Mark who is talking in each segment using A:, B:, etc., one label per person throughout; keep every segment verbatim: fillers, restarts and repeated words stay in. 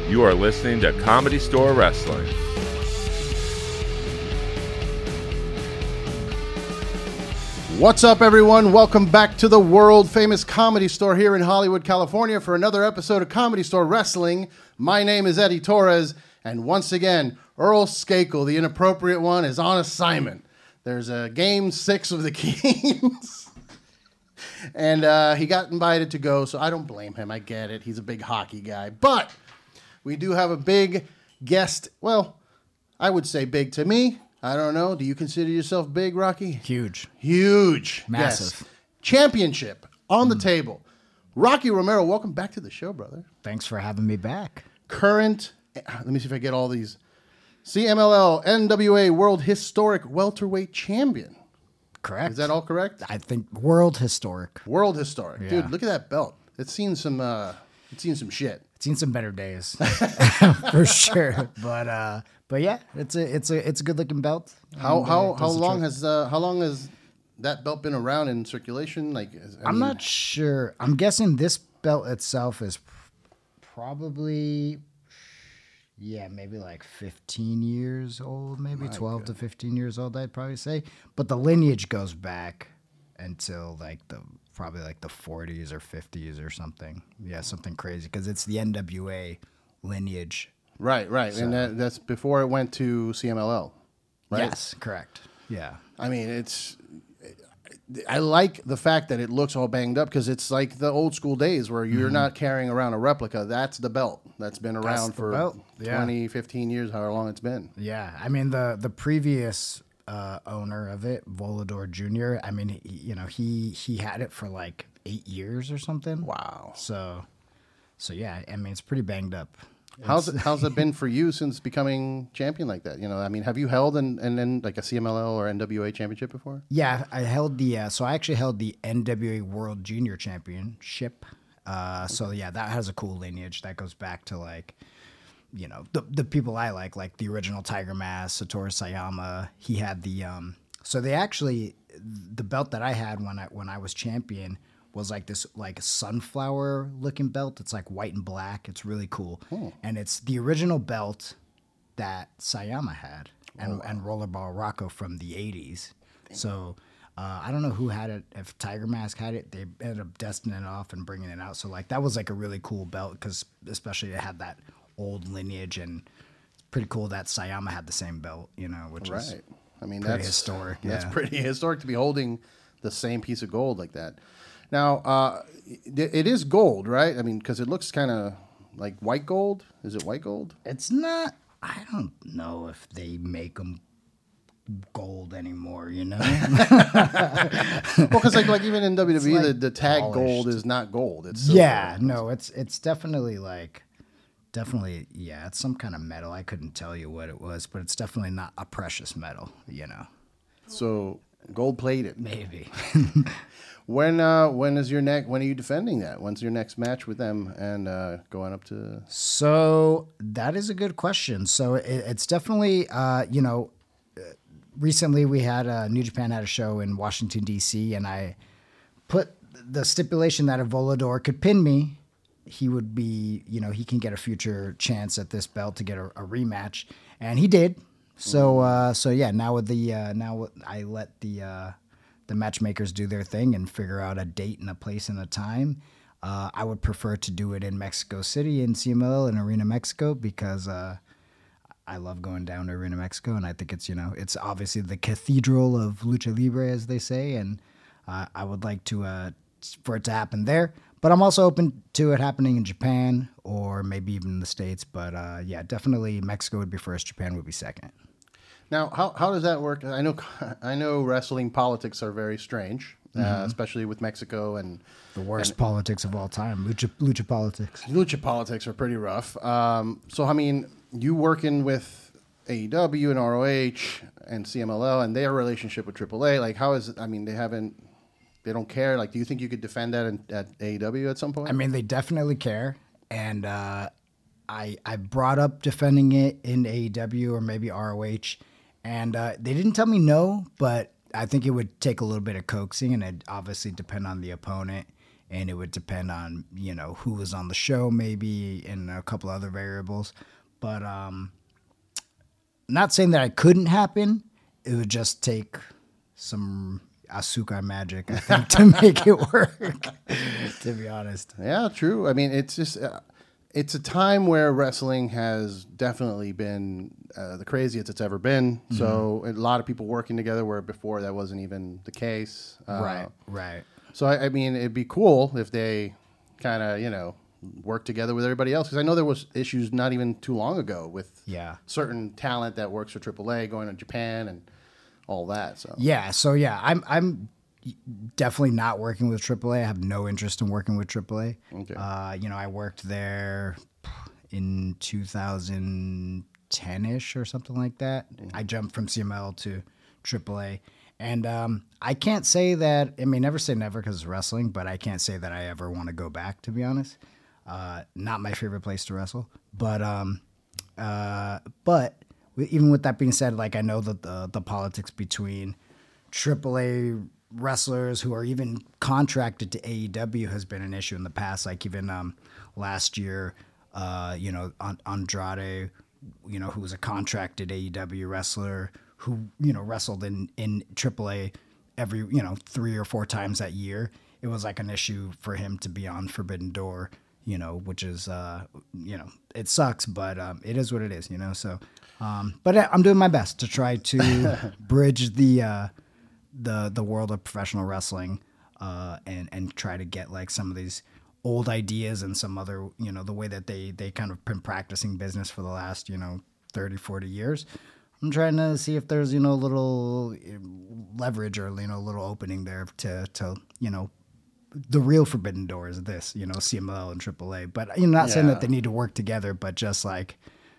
A: You are listening to Comedy Store Wrestling.
B: What's up, everyone? Welcome back to the world-famous Comedy Store here in Hollywood, California for another episode of Comedy Store Wrestling. My name is Eddie Torres, and once again, Earl Skakel, the inappropriate one, is on assignment. There's a game six of the Kings, and uh, he got invited to go, so I don't blame him. I get it. He's a big hockey guy. But we do have a big guest. Well, I would say big to me. I don't know. Do you consider yourself big, Rocky?
C: Huge.
B: Huge.
C: Massive.
B: Yes. Championship on the mm. table. Rocky Romero, welcome back to the show, brother.
C: Thanks for having me back.
B: Current, let me see if I get all these. C M L L N W A World Historic Welterweight Champion.
C: Correct.
B: Is that all correct?
C: I think World Historic.
B: World Historic.
C: Yeah.
B: Dude, look at that belt. It's seen some uh, it's seen some shit.
C: It's seen some better days. For sure. But uh but yeah, it's a it's a it's a good looking belt.
B: How
C: and,
B: how
C: uh,
B: how long
C: trick.
B: has uh, how long has that belt been around in circulation? Like I
C: I'm
B: mean,
C: not sure. I'm guessing this belt itself is probably yeah, maybe like fifteen years old, maybe
B: My
C: twelve
B: God.
C: to fifteen years old, I'd probably say. But the lineage goes back until like the probably like the forties or fifties or something. Yeah, something crazy because it's the N W A lineage.
B: Right, right.
C: So-
B: And that, that's before it went to C M L L. Right?
C: Yes, correct. Yeah.
B: I mean, it's. I like the fact that it looks all banged up because it's like the old school days where you're mm-hmm. not carrying around a replica. That's the belt that's been around
C: the
B: for
C: belt. Yeah.
B: twenty, fifteen years, however long it's been.
C: Yeah. I mean, the the previous uh, owner of it, Volador Junior, I mean, he, you know, he he had it for like eight years or something.
B: Wow.
C: So, so yeah, I mean, it's pretty banged up.
B: How's it, how's it been for you since becoming champion like that? You know, I mean, have you held and and then like a C M L L or N W A championship before?
C: Yeah, I held the, uh, so I actually held the N W A World Junior Championship. Uh, so yeah, that has a cool lineage that goes back to like, you know, the the people I like, like the original Tiger Mask, Satoru Sayama. He had the, um, so they actually, the belt that I had when I when I was champion was like this like sunflower looking belt. It's like white and black. It's really cool.
B: Oh.
C: And it's the original belt that Sayama had and,
B: Oh, wow.
C: and Rollerball Rocco from the eighties. So uh, I don't know who had it. If Tiger Mask had it, they ended up dusting it off and bringing it out. So like that was like a really cool belt because especially it had that old lineage, and it's pretty cool that Sayama had the same belt, you know, which
B: Right.
C: is
B: I mean,
C: pretty
B: that's
C: historic.
B: That's
C: yeah.
B: pretty historic to be holding the same piece of gold like that. Now, uh, it, it is gold, right? I mean, because it looks kind of like white gold. Is it white gold?
C: It's not. I don't know if they make them gold anymore. You know.
B: Well, because like like even in W W E,
C: like
B: the, the tag
C: polished.
B: gold is not gold. It's silver.
C: Yeah. No. It's it's definitely like definitely yeah. It's some kind of metal. I couldn't tell you what it was, but it's definitely not a precious metal. You know.
B: So gold plated.
C: Maybe.
B: When uh, when is your next? When are you defending that? When's your next match with them and uh, going up to?
C: So that is a good question. So it, it's definitely, uh, you know, uh, recently we had a, New Japan had a show in Washington, D C, and I put the stipulation that if Volador could pin me, he would be, you know, he can get a future chance at this belt to get a, a rematch. And he did. So, uh, so yeah, now with the, uh, now I let the, uh, the matchmakers do their thing and figure out a date and a place and a time. Uh, I would prefer to do it in Mexico City in C M L L in Arena Mexico because uh, I love going down to Arena Mexico, and I think it's, you know, it's obviously the cathedral of Lucha Libre, as they say, and uh, I would like to uh, for it to happen there. But I'm also open to it happening in Japan or maybe even in the States. But uh, yeah, definitely Mexico would be first, Japan would be second.
B: Now, how how does that work? I know I know wrestling politics are very strange, mm-hmm. uh, especially with Mexico and
C: the worst
B: and,
C: politics of all time, lucha lucha politics.
B: Lucha politics are pretty rough. Um, so, I mean, you working with A E W and R O H and C M L L and their relationship with triple A, like how is it? I mean, they haven't, they don't care. Like, do you think you could defend that in, at A E W at some point?
C: I mean, they definitely care, and uh, I I brought up defending it in A E W or maybe R O H. And uh, they didn't tell me no, but I think it would take a little bit of coaxing, and it'd obviously depend on the opponent. and it would depend on, you know, who was on the show maybe and a couple other variables. But um, not saying that it couldn't happen. It would just take some Asuka magic, I think, to make it work, to be honest.
B: Yeah, true. I mean, it's just, uh, it's a time where wrestling has definitely been uh, the craziest it's ever been. Mm-hmm. So a lot of people working together where before that wasn't even the case. Uh,
C: right, right.
B: So, I, I mean, it'd be cool if they kind of, you know, work together with everybody else. Because I know there was issues not even too long ago with
C: yeah.
B: certain talent that works for triple A going to Japan and all that. So
C: yeah, so yeah, I'm I'm definitely not working with triple A. I have no interest in working with triple A.
B: Okay.
C: Uh, you know, I worked there in two thousand ten-ish or something like that. Mm-hmm. I jumped from C M L to triple A. And um, I can't say that, I mean, never say never because it's wrestling, but I can't say that I ever want to go back, to be honest. Uh, not my favorite place to wrestle. But, um, uh, but even with that being said, like I know that the, the politics between triple A wrestlers who are even contracted to A E W has been an issue in the past. Like even um, last year, uh, you know, Andrade, you know, who was a contracted A E W wrestler who, you know, wrestled in, in triple A every, you know, three or four times that year. It was like an issue for him to be on Forbidden Door, you know, which is, uh, you know, it sucks, but um, it is what it is, you know. So, um, but I'm doing my best to try to bridge the uh, the the world of professional wrestling uh, and and try to get like some of these old ideas and some other, you know, the way that they they kind of been practicing business for the last, you know, thirty, forty years. I'm trying to see if there's, you know, a little leverage or, you know, a little opening there to, to, you know, the real Forbidden Door is this, you know, C M L and triple A. But you're not yeah. saying that they need to work together, but just like,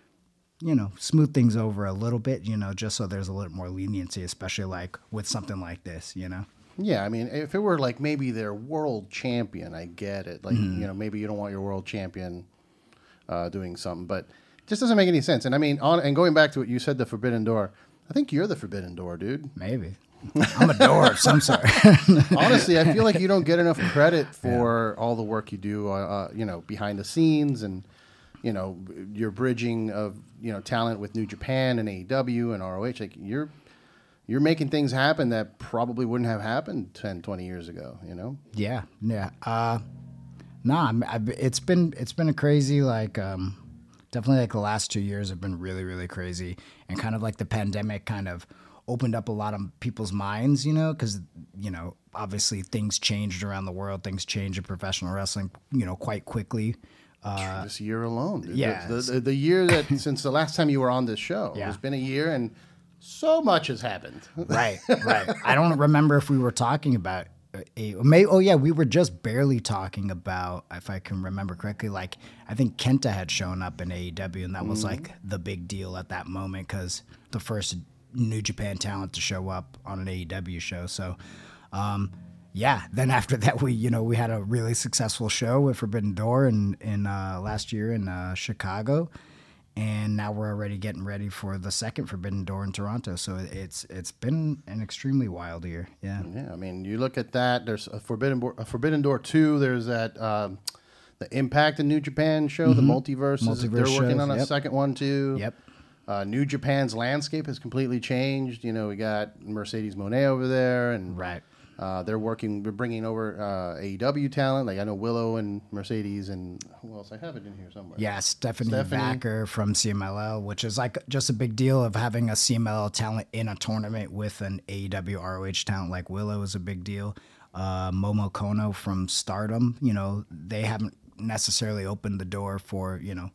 C: you know, smooth things over a little bit, you know, just so there's a little more leniency, especially like with something like this, you know?
B: Yeah, I mean, if it were like maybe their world champion, I get it. Like, mm-hmm. you know, maybe you don't want your world champion uh, doing something, but just doesn't make any sense. And I mean, on and going back to what you said, the Forbidden Door, I think you're the Forbidden Door, dude.
C: Maybe. I'm a door of some sort.
B: Honestly, I feel like you don't get enough credit for yeah. all the work you do, uh, you know, behind the scenes and, you know, your bridging of, you know, talent with New Japan and A E W and R O H. Like, you're you're making things happen that probably wouldn't have happened ten, twenty years ago, you know?
C: Yeah, yeah. Uh, nah, I, it's been it's been a crazy, like, um, definitely like the last two years have been really, really crazy. And kind of like the pandemic kind of opened up a lot of people's minds, you know, because, you know, obviously things changed around the world. Things changed in professional wrestling, you know, quite quickly. Uh,
B: this year alone. Dude.
C: Yeah.
B: The, the, the year that since the last time you were on this show,
C: yeah.
B: it's been a year and so much has happened.
C: Right, right. I don't remember if we were talking about A, may, oh yeah, we were just barely talking about, if I can remember correctly, like I think Kenta had shown up in A E W, and that was mm-hmm. like the big deal at that moment because the first New Japan talent to show up on an A E W show. So, um, yeah. Then after that, we you know we had a really successful show with Forbidden Door in in uh, last year in uh, Chicago, and now we're already getting ready for the second Forbidden Door in Toronto. So it's it's been an extremely wild year. Yeah.
B: Yeah. I mean, you look at that. There's a Forbidden a Forbidden Door two. There's that um, the Impact in New Japan show, mm-hmm. the Multiverse.
C: Multiverse
B: They're working
C: shows,
B: on a
C: yep.
B: second one too.
C: Yep.
B: Uh, New Japan's landscape has completely changed. You know, we got Mercedes Moné over there, and
C: right.
B: Uh, they're working. They're bringing over uh, A E W talent. Like I know Willow and Mercedes, and who else? I have it in here somewhere.
C: Yeah, Stephanie,
B: Stephanie.
C: Vacker from C M L L, which is like just a big deal of having a C M L L talent in a tournament with an A E W R O H talent like Willow is a big deal. Uh, Momo Kono from Stardom. You know, they haven't necessarily opened the door for you know.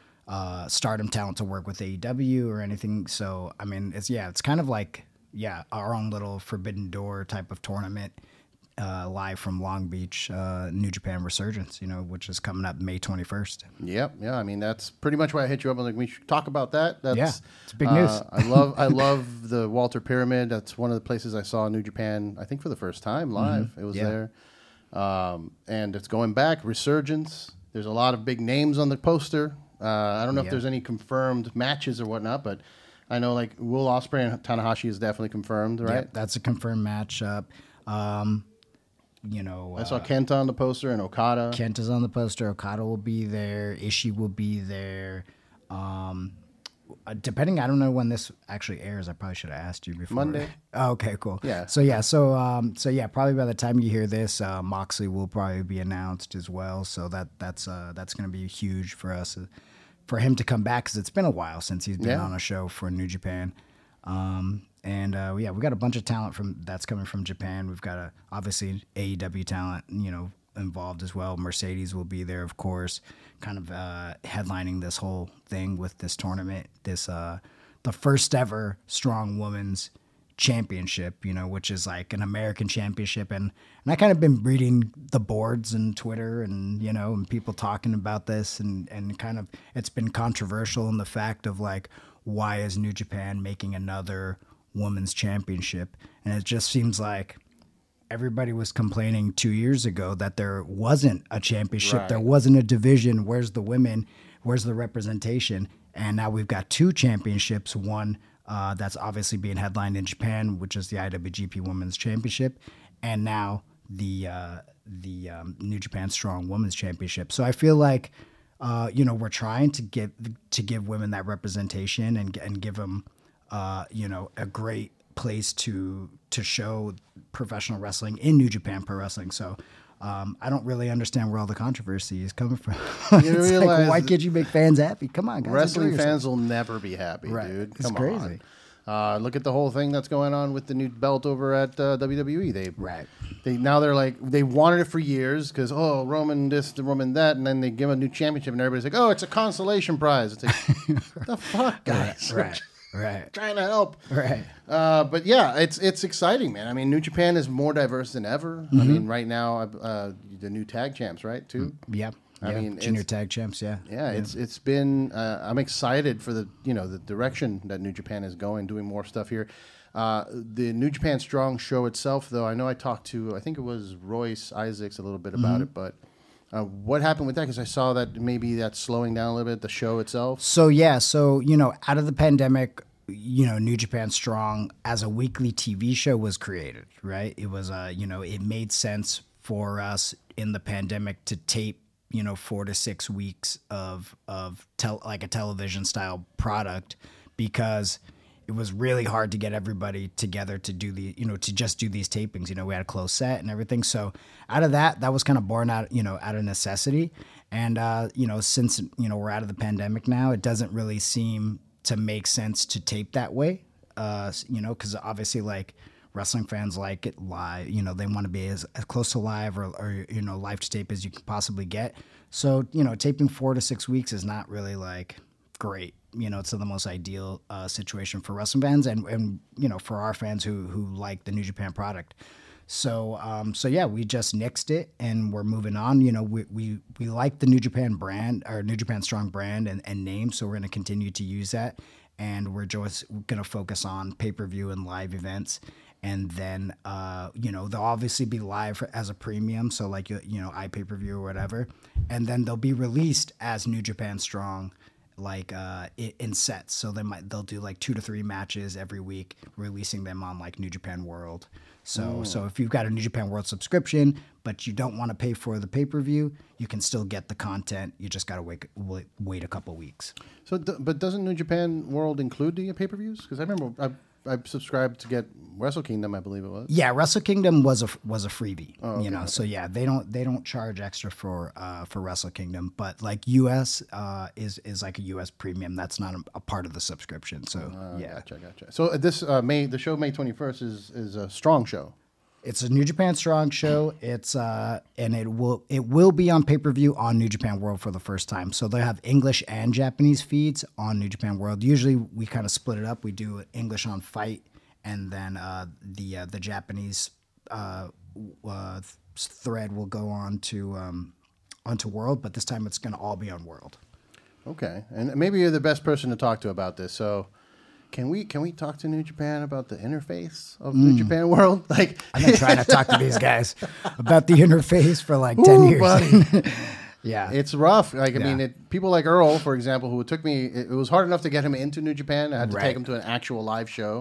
C: Uh, Stardom talent to work with A E W or anything. So, I mean, it's, yeah, it's kind of like, yeah, our own little Forbidden Door type of tournament uh, live from Long Beach, uh, New Japan Resurgence, you know, which is coming up May twenty-first.
B: Yep. Yeah. I mean, that's pretty much why I hit you up. I'm like, we should talk about that. That's,
C: yeah, it's big news.
B: Uh, I love, I love the Walter Pyramid. That's one of the places I saw New Japan, I think for the first time live. Mm-hmm. It was
C: yeah.
B: there. Um, and it's going back, Resurgence. There's a lot of big names on the poster. Uh, I don't know yeah. if there's any confirmed matches or whatnot, but I know like Will Ospreay and Tanahashi is definitely confirmed, right?
C: Yep, that's a confirmed matchup. Um, you know,
B: I saw
C: uh,
B: Kenta on the poster and Okada.
C: Kenta's on the poster. Okada will be there. Ishii will be there. Um, uh, depending, I don't know when this actually airs. I probably should have asked you before.
B: Monday.
C: Oh, okay, cool.
B: Yeah.
C: So yeah, so um, so yeah, probably by the time you hear this, uh, Moxley will probably be announced as well. So that that's uh, that's going to be huge for us, uh, for him to come back, because it's been a while since he's been
B: Yeah.
C: on a show for New Japan. Um, and uh, yeah, we got a bunch of talent from that's coming from Japan. We've got a obviously A E W talent, you know, involved as well. Mercedes will be there, of course, kind of uh, headlining this whole thing with this tournament. This uh, the first ever Strong Women's Championship, you know, which is like an American championship, and and I kind of been reading the boards and Twitter and you know and people talking about this, and and kind of it's been controversial in the fact of like, why is New Japan making another women's championship? And it just seems like everybody was complaining two years ago that there wasn't a championship,
B: Right.
C: there wasn't a division. Where's the women? Where's the representation? And now we've got two championships. One uh, that's obviously being headlined in Japan, which is the I W G P Women's Championship, and now the uh, the um, New Japan Strong Women's Championship. So I feel like uh, you know we're trying to give to give women that representation and and give them uh, you know a great place to to show professional wrestling in New Japan Pro Wrestling. So um, I don't really understand where all the controversy is coming from.
B: You
C: It's like,
B: realize
C: why
B: that
C: can't you make fans happy? Come on, guys.
B: Wrestling
C: enjoy yourself.
B: fans will never be happy,
C: Right.
B: dude.
C: It's
B: Come
C: crazy.
B: on. Uh, look at the whole thing that's going on with the new belt over at uh, W W E. They
C: Right.
B: They now they're like they wanted it for years because oh Roman this the Roman that, and then they give a new championship and everybody's like, oh, it's a consolation prize. It's like the fuck, guys.
C: Right. Right.
B: Trying to help.
C: Right.
B: Uh, but yeah, it's it's exciting, man. I mean, New Japan is more diverse than ever.
C: Mm-hmm.
B: I mean, right now, uh, the new tag champs, right, too.
C: Yeah.
B: I
C: yeah.
B: mean,
C: junior
B: it's-
C: tag champs. Yeah.
B: Yeah, it's it's been. Uh, I'm excited for the you know the direction that New Japan is going, doing more stuff here. Uh, the New Japan Strong show itself, though, I know I talked to I think it was Royce Isaacs a little bit about
C: Mm-hmm.
B: it, but uh, what happened with that? Because I saw that maybe that's slowing down a little bit. The show itself.
C: So yeah, so you know, out of the pandemic, you know, New Japan Strong as a weekly T V show was created, right? It was, uh, you know, it made sense for us in the pandemic to tape, you know, four to six weeks of of tel- like a television style product, because it was really hard to get everybody together to do the, you know, to just do these tapings. You know, we had a closed set and everything. So out of that, that was kind of born out, you know, out of necessity. And, uh, you know, since, you know, we're out of the pandemic now, it doesn't really seem to make sense to tape that way. Uh, you know, because obviously like wrestling fans like it live, you know, they want to be as, as close to live or, or, you know, live to tape as you can possibly get. So, you know, taping four to six weeks is not really like great. You know, it's the most ideal uh, situation for wrestling fans and, and, you know, for our fans who who like the New Japan product. So, um, so yeah, we just nixed it and we're moving on. You know, we we, we like the New Japan brand, or New Japan Strong brand and, and name, so we're going to continue to use that. And we're just going to focus on pay-per-view and live events. And then, uh, you know, they'll obviously be live as a premium, so like, you, you know, iPay-per-view or whatever. And then they'll be released as New Japan Strong, like uh, in sets. So they might they'll do like two to three matches every week, releasing them on like New Japan World. So so if you've got a New Japan World subscription, but you don't want to pay for the pay-per-view, you can still get the content. You just got to wait, wait wait a couple weeks.
B: So, th- but doesn't New Japan World include the pay per views? Because I remember I I subscribed to get Wrestle Kingdom, I believe it was.
C: Yeah, Wrestle Kingdom was a was a freebie,
B: Oh, okay,
C: you know.
B: okay.
C: So yeah, they don't they don't charge extra for uh, for Wrestle Kingdom, but like U S uh, is is like a U S premium. That's not a, a part of the subscription. So
B: Uh,
C: yeah,
B: Gotcha, gotcha. So uh, this uh, May the show May twenty-first is is a strong show.
C: it's a New Japan Strong show. It's uh and it will it will be on pay per view on New Japan World for the first time. So they have English and Japanese feeds on New Japan World. Usually we kind of split it up. We do English on Fight, and then uh, the uh, the Japanese uh, uh, thread will go on to um, onto World. But this time it's going to all be on World.
B: Okay, and maybe you're the best person to talk to about this. So, can we can we talk to New Japan about the interface of New Japan World? Like,
C: I've been trying to talk to these guys about the interface for like ten
B: Ooh,
C: years.
B: buddy.
C: Yeah,
B: It's rough. Like I
C: Yeah.
B: mean, it, people like Earl, for example, who took me. It, it was hard enough to get him into New Japan. I had to
C: Right.
B: take him to an actual live show.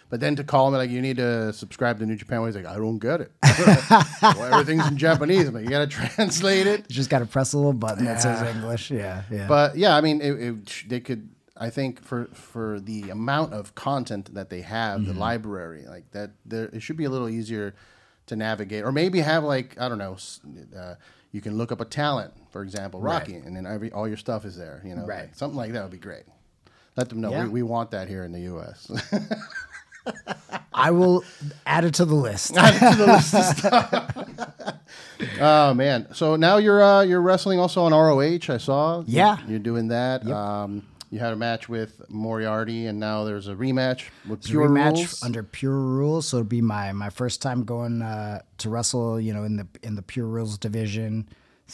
B: But then to call me like, you need to subscribe to New Japan, he's like, I don't get it. Well, everything's in Japanese. I'm like, you got to translate it.
C: You just got to press a little button that says English. Yeah, yeah.
B: But yeah, I mean, it, it, they could. I think for for the amount of content that they have, mm-hmm. the library like that, there it should be a little easier to navigate, or maybe have like I don't know, uh, you can look up a talent, for example, Rocky, right. and then every all your stuff is there. You know,
C: right?
B: Like, something like that would be great. Let them know
C: yeah.
B: we, we want that here in the U S
C: I will add it to the list.
B: Add it to the list of stuff. Oh man! So now you're uh, you're wrestling also on R O H. I saw.
C: Yeah,
B: you're, you're doing that.
C: Yep.
B: Um, you had a match with Moriarty, and now there's a rematch with Pure
C: rematch
B: Rules.
C: under Pure Rules. So it'll be my my first time going uh, to wrestle. You know, in the in the Pure Rules division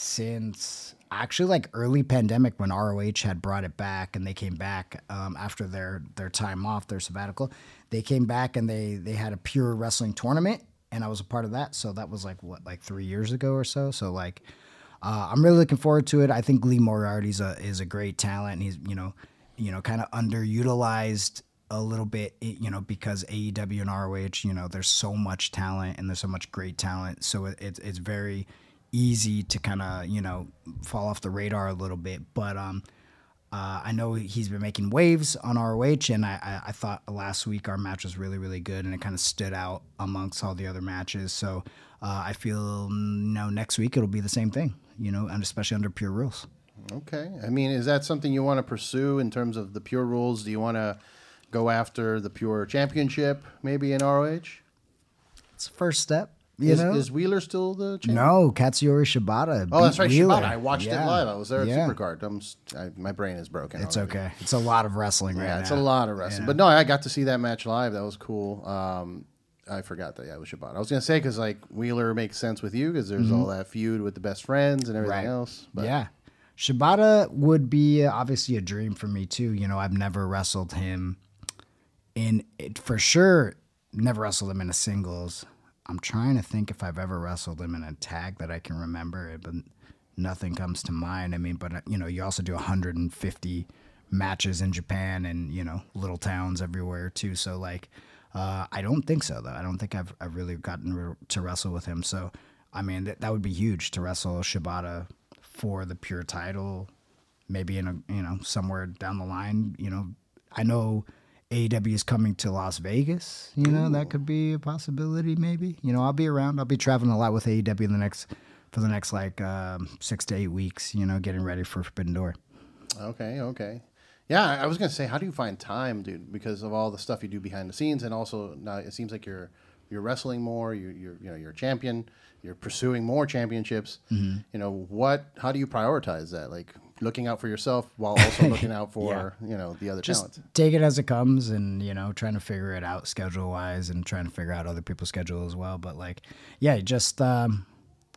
C: since actually like early pandemic when R O H had brought it back, and they came back um, after their their time off, their sabbatical. They came back and they they had a Pure Wrestling tournament, and I was a part of that. So that was like what like three years ago or so. So like. Uh, I'm really looking forward to it. I think Lee Moriarty's a is a great talent. He's you know, you know, kind of underutilized a little bit, you know, because A E W and R O H, you know, there's so much talent and there's so much great talent. So it, it's it's very easy to kind of you know fall off the radar a little bit. But um, uh, I know he's been making waves on R O H, and I, I I thought last week our match was really really good, and it kind of stood out amongst all the other matches. So uh, I feel you know next week it'll be the same thing. You know, and especially under Pure Rules.
B: Okay. I mean, is that something you want to pursue in terms of the Pure Rules? Do you want to go after the Pure Championship maybe in R O H?
C: It's the first step. You
B: is,
C: know?
B: is Wheeler still the champion?
C: No, Katsuyori Shibata.
B: Oh, that's right,
C: Wheeler.
B: Shibata. I watched
C: yeah.
B: it live. I was there at
C: yeah.
B: Supercard. I'm, I, my brain is broken.
C: It's
B: already.
C: okay. It's a lot of wrestling right
B: yeah,
C: now.
B: it's a lot of wrestling.
C: Yeah.
B: But no, I got to see that match live. That was cool. Um, I forgot that. Yeah, it was Shibata. I was going to say, because like Wheeler makes sense with you because there's mm-hmm. all that feud with the best friends and everything
C: right.
B: else. But.
C: Yeah. Shibata would be uh, obviously a dream for me too. You know, I've never wrestled him in it for sure. Never wrestled him in a singles. I'm trying to think if I've ever wrestled him in a tag that I can remember, but nothing comes to mind. I mean, but you know, you also do one hundred fifty matches in Japan and you know, little towns everywhere too. So like, uh, I don't think so though. I don't think I've I've really gotten re- to wrestle with him. So I mean, th- that would be huge to wrestle Shibata for the Pure title, maybe in a you know somewhere down the line. You know, I know A E W is coming to Las Vegas. You know, Ooh. That could be a possibility. Maybe you know I'll be around. I'll be traveling a lot with A E W in the next for the next like um, six to eight weeks. You know, getting ready for Forbidden Door.
B: Okay, okay. Yeah, I was gonna say, how do you find time, dude? Because of all the stuff you do behind the scenes, and also now it seems like you're you're wrestling more. You you're you know you're a champion. You're pursuing more championships. Mm-hmm. You know what? How do you prioritize that? Like looking out for yourself while also looking out for yeah. you know the other
C: Just
B: talent.
C: Take it as it comes, and you know trying to figure it out schedule wise, and trying to figure out other people's schedule as well. But like, yeah, just. Um,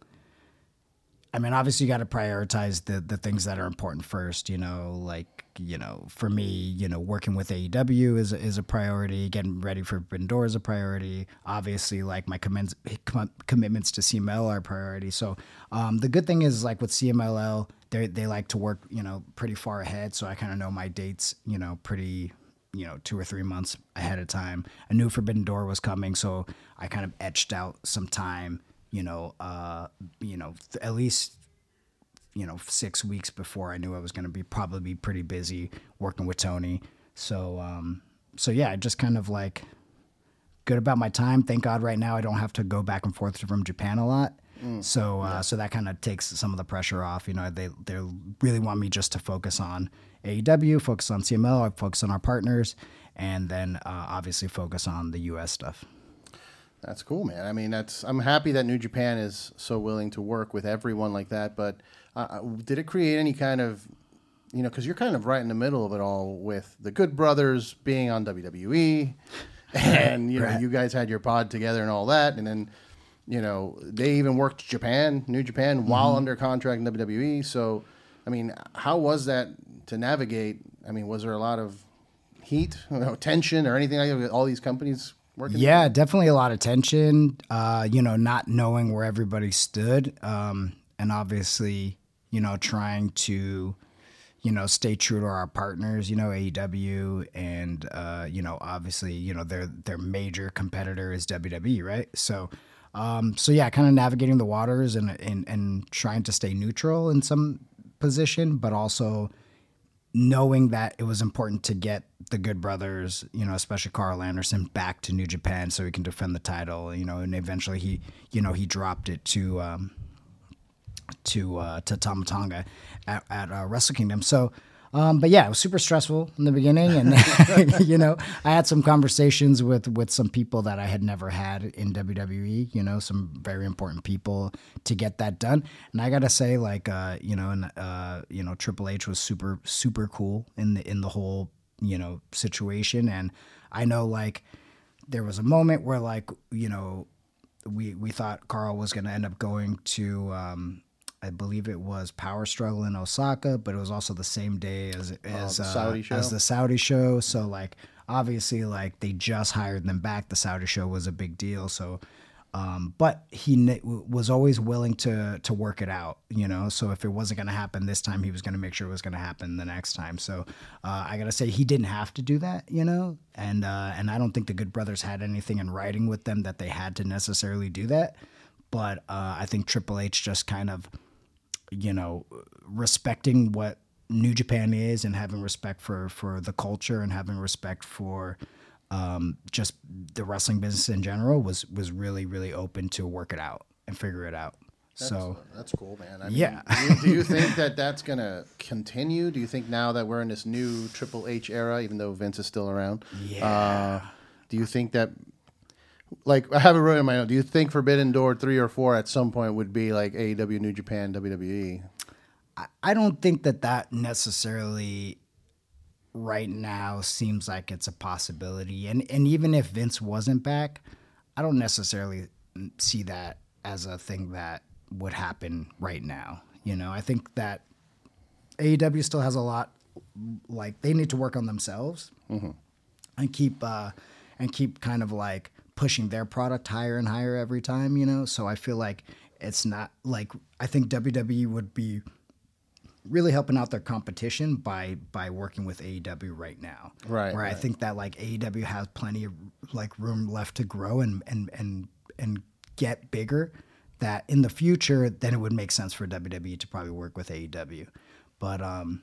C: I mean, obviously, you got to prioritize the the things that are important first. You know, like you know, for me, you know, working with A E W is is a priority. Getting ready for Forbidden Door is a priority. Obviously, like my commends, com- commitments to C M L are a priority. So um, the good thing is, like with C M L L, they they like to work, you know, pretty far ahead. So I kind of know my dates, you know, pretty. You know, two or three months ahead of time. I knew Forbidden Door was coming, so I kind of etched out some time. You know, uh, you know, th- at least, you know, six weeks before I knew I was going to be probably be pretty busy working with Tony. So, um, so yeah, just kind of like good about my time. Thank God right now I don't have to go back and forth from Japan a lot. Mm, so, uh, yeah. so that kind of takes some of the pressure off. You know, they, they really want me just to focus on A E W, focus on C M L, focus on our partners, and then, uh, obviously focus on the U S stuff.
B: That's cool, man. I mean, that's I'm happy that New Japan is so willing to work with everyone like that. But uh, did it create any kind of, you know, because you're kind of right in the middle of it all with the Good Brothers being on W W E, and you know, right. you guys had your pod together and all that, and then, you know, they even worked Japan, New Japan, mm-hmm. while under contract in W W E. So, I mean, how was that to navigate? I mean, was there a lot of heat, you know, tension, or anything like that with all these companies? Working
C: yeah,
B: together?
C: Definitely a lot of tension, uh, you know, not knowing where everybody stood. Um, and obviously, you know, trying to, you know, stay true to our partners, you know, A E W, and uh, you know, obviously, you know, their their major competitor is W W E, right? So, um, so yeah, kind of navigating the waters and and and trying to stay neutral in some position, but also knowing that it was important to get the Good Brothers, you know, especially Carl Anderson, back to New Japan so he can defend the title, you know, and eventually he, you know, he dropped it to um, to uh, to Tama Tonga at, at uh, Wrestle Kingdom. So, um, but yeah, it was super stressful in the beginning, and you know, I had some conversations with with some people that I had never had in W W E. You know, some very important people to get that done. And I gotta say, like, uh, you know, and uh, you know, Triple H was super super cool in the in the whole you know situation. And I know, like, there was a moment where, like, you know, we we thought Carl was gonna end up going to. Um, I believe it was Power Struggle in Osaka, but it was also the same day as as,
B: the
C: uh,
B: Saudi show?
C: as the Saudi show. So, like, obviously, like, they just hired them back. The Saudi show was a big deal. So, um, but he ne- was always willing to to work it out, you know. So if it wasn't going to happen this time, he was going to make sure it was going to happen the next time. So uh, I gotta say, he didn't have to do that, you know. And uh, and I don't think the Good Brothers had anything in writing with them that they had to necessarily do that. But uh, I think Triple H just kind of, you know, respecting what New Japan is and having respect for, for the culture and having respect for um, just the wrestling business in general was, was really, really open to work it out and figure it out.
B: That's,
C: so
B: that's cool, man. I mean,
C: yeah.
B: do, you, do you think that that's going to continue? Do you think now that we're in this new Triple H era, even though Vince is still around,
C: Yeah.
B: uh, do you think that, like, I have it written in my note, do you think Forbidden Door three or four at some point would be like A E W, New Japan, W W E?
C: I, I don't think that that necessarily right now seems like it's a possibility. And, and even if Vince wasn't back, I don't necessarily see that as a thing that would happen right now. You know, I think that A E W still has a lot, like, they need to work on themselves mm-hmm. and keep, uh, and keep kind of like pushing their product higher and higher every time, you know? So I feel like it's not like, I think W W E would be really helping out their competition by, by working with A E W right now.
B: Right.
C: Where
B: right.
C: I think that, like, A E W has plenty of, like, room left to grow and, and, and, and get bigger, that in the future, then it would make sense for W W E to probably work with A E W. But, um,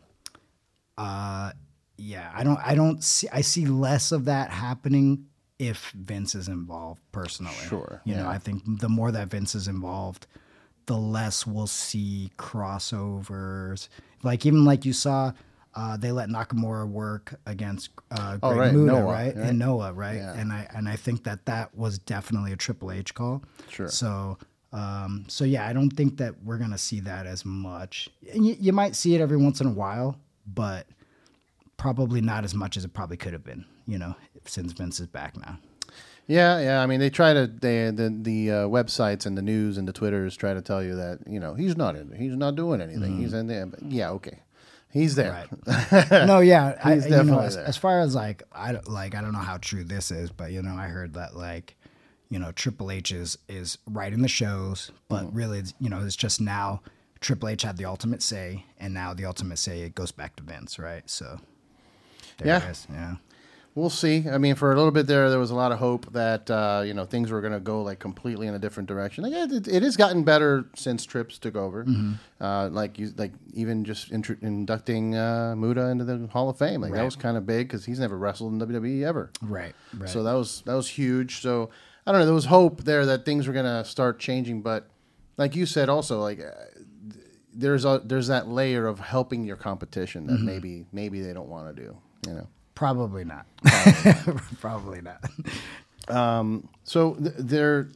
C: uh, yeah, I don't, I don't see, I see less of that happening if Vince is involved personally.
B: Sure.
C: You
B: yeah.
C: know, I think the more that Vince is involved, the less we'll see crossovers. Like, even like you saw, uh, they let Nakamura work against uh, Great
B: oh, right.
C: Muta,
B: Noah,
C: right?
B: right?
C: And Noah, right?
B: Yeah.
C: And I and I think that that was definitely a Triple H call.
B: Sure.
C: So, um, so yeah, I don't think that we're gonna see that as much. You, you might see it every once in a while, but probably not as much as it probably could have been, you know, since Vince is back now.
B: Yeah, yeah. I mean, they try to they the the uh, websites and the news and the Twitters try to tell you that, you know, he's not in, he's not doing anything. Mm-hmm. He's in there. But yeah, okay, he's there.
C: Right. No, yeah, I,
B: he's
C: you
B: definitely
C: know, as,
B: there.
C: as far as like I don't like I don't know how true this is, but you know, I heard that, like, you know, Triple H is is writing the shows, but mm-hmm. really, it's, you know, it's just now Triple H had the ultimate say, and now the ultimate say it goes back to Vince, right? So there
B: yeah,
C: it is. Yeah.
B: We'll see. I mean, for a little bit there, there was a lot of hope that uh, you know, things were going to go like completely in a different direction. Like, it, it has gotten better since Trips took over. Mm-hmm. Uh, like you, like even just intru- inducting uh, Muta into the Hall of Fame. Like right. That was kind of big because he's never wrestled in W W E ever.
C: Right. Right.
B: So that was that was huge. So I don't know. There was hope there that things were going to start changing, but like you said, also like uh, there's a there's that layer of helping your competition that mm-hmm. maybe maybe they don't want to do. You know.
C: Probably not. Probably not. Probably not.
B: Um, so th- there,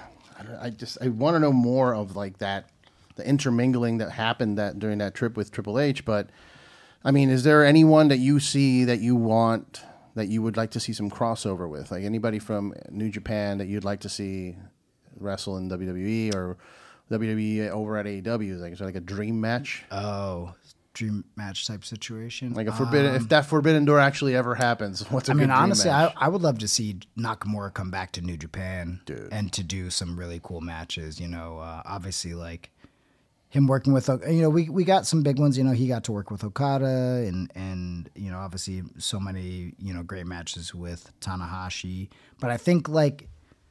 B: I just I want to know more of like that, the intermingling that happened that during that trip with Triple H. But I mean, is there anyone that you see that you want that you would like to see some crossover with? Like anybody from New Japan that you'd like to see wrestle in W W E or W W E over at A E W? Like is there like a dream match?
C: Oh. Dream match type situation,
B: like a forbidden. Um, if that Forbidden Door actually ever happens, what's a
C: I
B: good
C: mean,
B: dream
C: honestly,
B: match?
C: I, I would love to see Nakamura come back to New Japan,
B: Dude.
C: and to do some really cool matches. You know, uh, obviously, like him working with, you know, we, we got some big ones. You know, he got to work with Okada and, and, you know, obviously so many, you know, great matches with Tanahashi. But I think, like,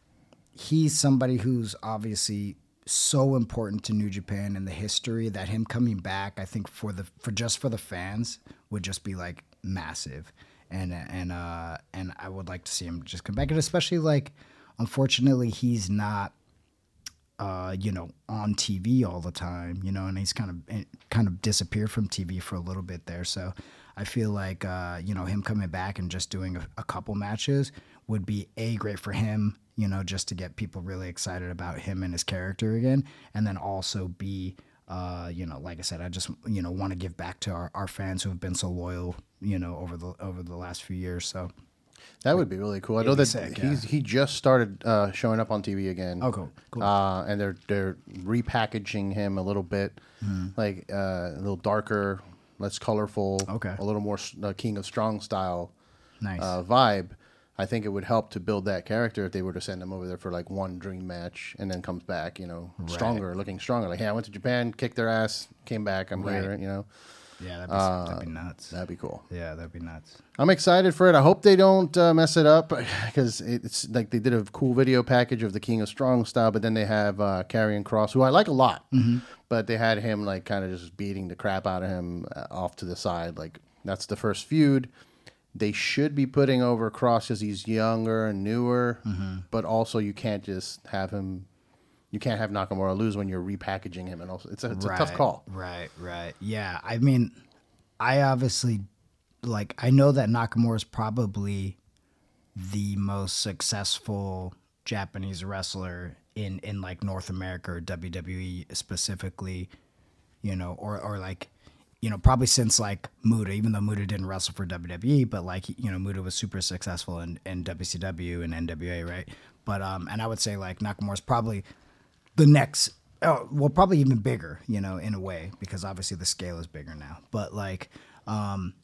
C: he's somebody who's obviously so important to New Japan and the history that him coming back, I think for the for just for the fans would just be like massive, and and uh and I would like to see him just come back, and especially like, unfortunately he's not uh you know on T V all the time, you know, and he's kind of kind of disappeared from T V for a little bit there, so I feel like uh you know him coming back and just doing a, a couple matches would be a great for him, you know, just to get people really excited about him and his character again. And then also be, uh, you know, like I said, I just, you know, want to give back to our, our fans who have been so loyal, you know, over the over the last few years. So
B: that would be really cool. I know that sick, he's yeah. he just started uh, showing up on T V again.
C: Oh, cool. cool.
B: Uh, and they're they're repackaging him a little bit, mm-hmm. like uh, a little darker, less colorful,
C: okay,
B: a little more uh, King of Strong style
C: nice.
B: uh, vibe. I think it would help to build that character if they were to send him over there for like one dream match and then comes back, you know, right. stronger, looking stronger. Like, hey, I went to Japan, kicked their ass, came back, I'm right. here, you know.
C: Yeah, that'd be,
B: uh,
C: that'd be nuts.
B: That'd be cool.
C: Yeah, that'd be nuts.
B: I'm excited for it. I hope they don't uh, mess it up, because it's like they did a cool video package of the King of Strong style, but then they have uh, Karrion Kross, who I like a lot,
C: mm-hmm.
B: but they had him like kind of just beating the crap out of him uh, off to the side. Like, that's the first feud. They should be putting over Kross because he's younger and newer, mm-hmm. but also you can't just have him. You can't have Nakamura lose when you're repackaging him, and also it's a, it's
C: right,
B: a tough call.
C: Right, right, yeah. I mean, I obviously like. I know that Nakamura is probably the most successful Japanese wrestler in in like North America or W W E specifically, you know, or or like. You know, probably since like Muta, even though Muta didn't wrestle for W W E, but like, you know, Muta was super successful in, in W C W and N W A, right? But, um, and I would say like Nakamura's probably the next, oh, well, probably even bigger, you know, in a way, because obviously the scale is bigger now. But like, um,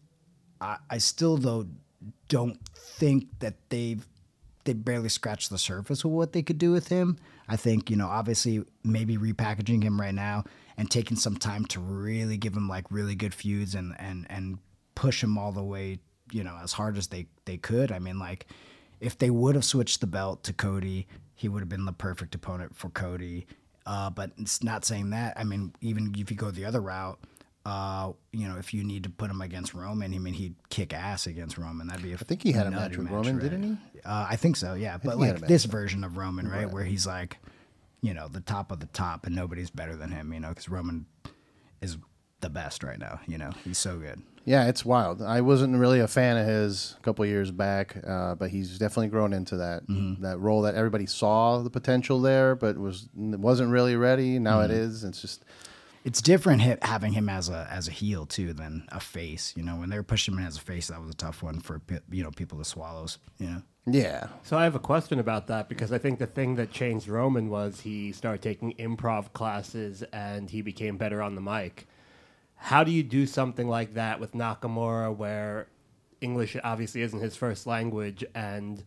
C: I, I still though don't think that they've, they barely scratched the surface of what they could do with him. I think, you know, obviously maybe repackaging him right now and taking some time to really give him like really good feuds and, and, and push him all the way, you know, as hard as they, they could. I mean, like, if they would have switched the belt to Cody, he would have been the perfect opponent for Cody. Uh, but it's not saying that. I mean, even if you go the other route, uh, you know, if you need to put him against Roman, I mean, he'd kick ass against Roman. That'd be a
B: I think he had a match with match, Roman,
C: right?
B: didn't he?
C: Uh, I think so, yeah. But like this version of Roman, right, right, where he's like, you know, the top of the top, and nobody's better than him, you know, because Roman is the best right now. You know, he's so good.
B: Yeah, it's wild. I wasn't really a fan of his a couple of years back, uh, but he's definitely grown into that mm-hmm. that role that everybody saw the potential there, but was wasn't really ready. Now mm-hmm. it is. It's just.
C: It's different having him as a as a heel too than a face. You know, when they were pushing him as a face, that was a tough one for you know people to swallow. You know.
B: Yeah.
D: So I have a question about that, because I think the thing that changed Roman was he started taking improv classes and he became better on the mic. How do you do something like that with Nakamura, where English obviously isn't his first language, and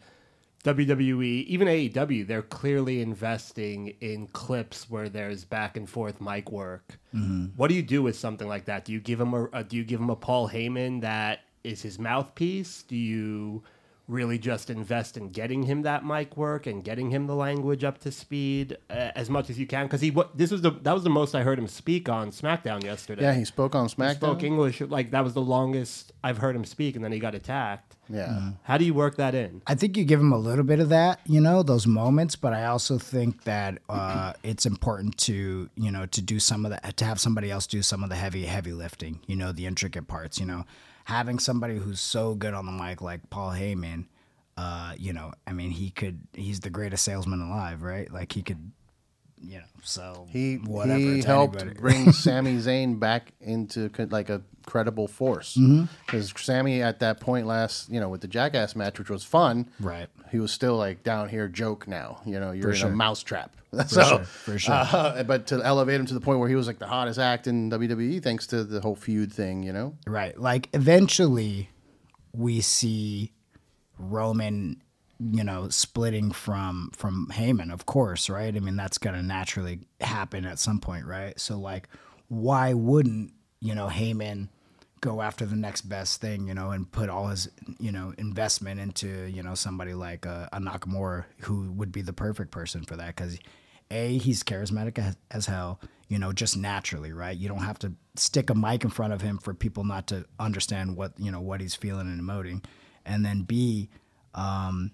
D: W W E, even A E W, they're clearly investing in clips where there's back and forth mic work. Mm-hmm. What do you do with something like that? Do you give him a, a do you give him a Paul Heyman that is his mouthpiece? Do you really just invest in getting him that mic work and getting him the language up to speed uh, as much as you can? Because he this was the that was the most I heard him speak on SmackDown yesterday.
B: Yeah, he spoke on SmackDown. He
D: spoke English, like that was the longest I've heard him speak, and then he got attacked.
B: Yeah.
C: Mm-hmm.
D: How do you work that in?
C: I think you give him a little bit of that, you know, those moments, but I also think that uh, it's important to, you know, to do some of the, to have somebody else do some of the heavy, heavy lifting, you know, the intricate parts, you know, having somebody who's so good on the mic like Paul Heyman, uh, you know, I mean, he could, he's the greatest salesman alive, right? Like he could, you know, sell
B: he,
C: whatever.
B: He helped
C: anybody.
B: bring Sami Zayn back into like a credible force. Because mm-hmm. Sami at that point last, you know, with the Jackass match, which was fun,
C: right?
B: He was still like down here joke now. You know, you're
C: for
B: in
C: sure.
B: a mousetrap.
C: For
B: so,
C: sure, for sure.
B: Uh, but to elevate him to the point where he was like the hottest act in W W E, thanks to the whole feud thing, you know,
C: right? Like eventually, we see Roman you know, splitting from from Heyman, of course, right? I mean, that's gonna naturally happen at some point, right? So like, why wouldn't, you know, Heyman go after the next best thing, you know, and put all his, you know, investment into, you know, somebody like a, a Nakamura, who would be the perfect person for that? Because A, he's charismatic as, as hell, you know, just naturally, right? You don't have to stick a mic in front of him for people not to understand what, you know, what he's feeling and emoting. And then B, um,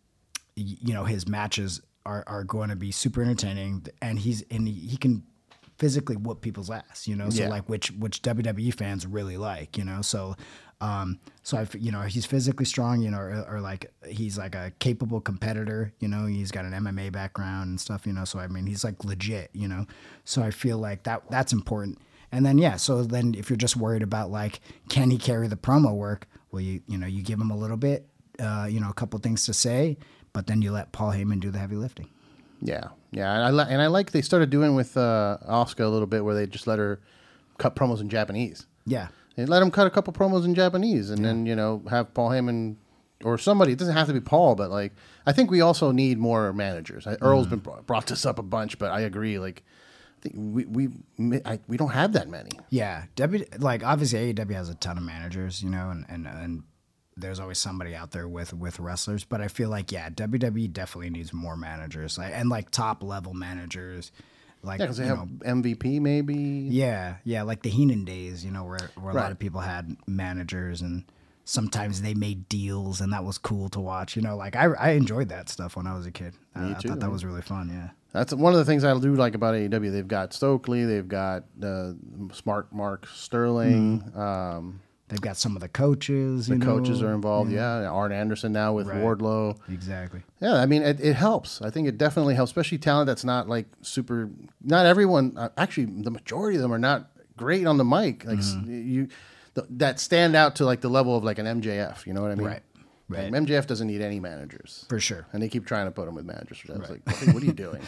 C: y- you know, his matches are, are going to be super entertaining, and he's and he, he can physically whoop people's ass, you know, so
B: Yeah.
C: like which which W W E fans really like, you know, so um so I you know, he's physically strong, you know, or, or like he's like a capable competitor, you know, he's got an M M A background and stuff, you know, so I mean he's like legit, you know, so I feel like that that's important. And then yeah, so then if you're just worried about like, can he carry the promo work, well, you you know, you give him a little bit, uh you know, a couple things to say, but then you let Paul Heyman do the heavy lifting.
B: Yeah, yeah, and I li- and I like they started doing with uh, Asuka a little bit, where they just let her cut promos in Japanese.
C: Yeah.
B: They let him cut a couple promos in Japanese, and then you know have Paul Heyman or somebody. It doesn't have to be Paul, but like I think we also need more managers. I, Earl's been brought, brought this up a bunch, but I agree. Like I think we we I, we don't have that many.
C: Yeah, W like obviously A E W has a ton of managers, you know, and, and and there's always somebody out there with with wrestlers. But I feel like yeah, W W E definitely needs more managers, like, and like top level managers, like
B: Yeah, because they
C: you
B: have
C: know,
B: M V P maybe.
C: yeah, yeah, like the Heenan days, you know, where where a
B: Right.
C: lot of people had managers and sometimes they made deals, and that was cool to watch. You know, like I I enjoyed that stuff when I was a kid. I,
B: Me
C: I
B: too,
C: thought that
B: man.
C: was really fun. Yeah.
B: That's one of the things I do like about A E W. They've got Stokely, they've got uh, Smart Mark Sterling. Um,
C: They've got some of the coaches.
B: the
C: you
B: coaches
C: know?
B: are involved. Yeah, Arn Anderson now with
C: Right.
B: Wardlow.
C: Exactly.
B: Yeah, I mean, it, it helps. I think it definitely helps, especially talent that's not like super. Not everyone, uh, actually, the majority of them are not great on the mic. Like s you, th- that stand out to like the level of like an M J F. You know what I mean?
C: Right. Right.
B: And M J F doesn't need any managers
C: For sure.
B: and they keep trying to put him with managers. I was like, hey, what are you doing?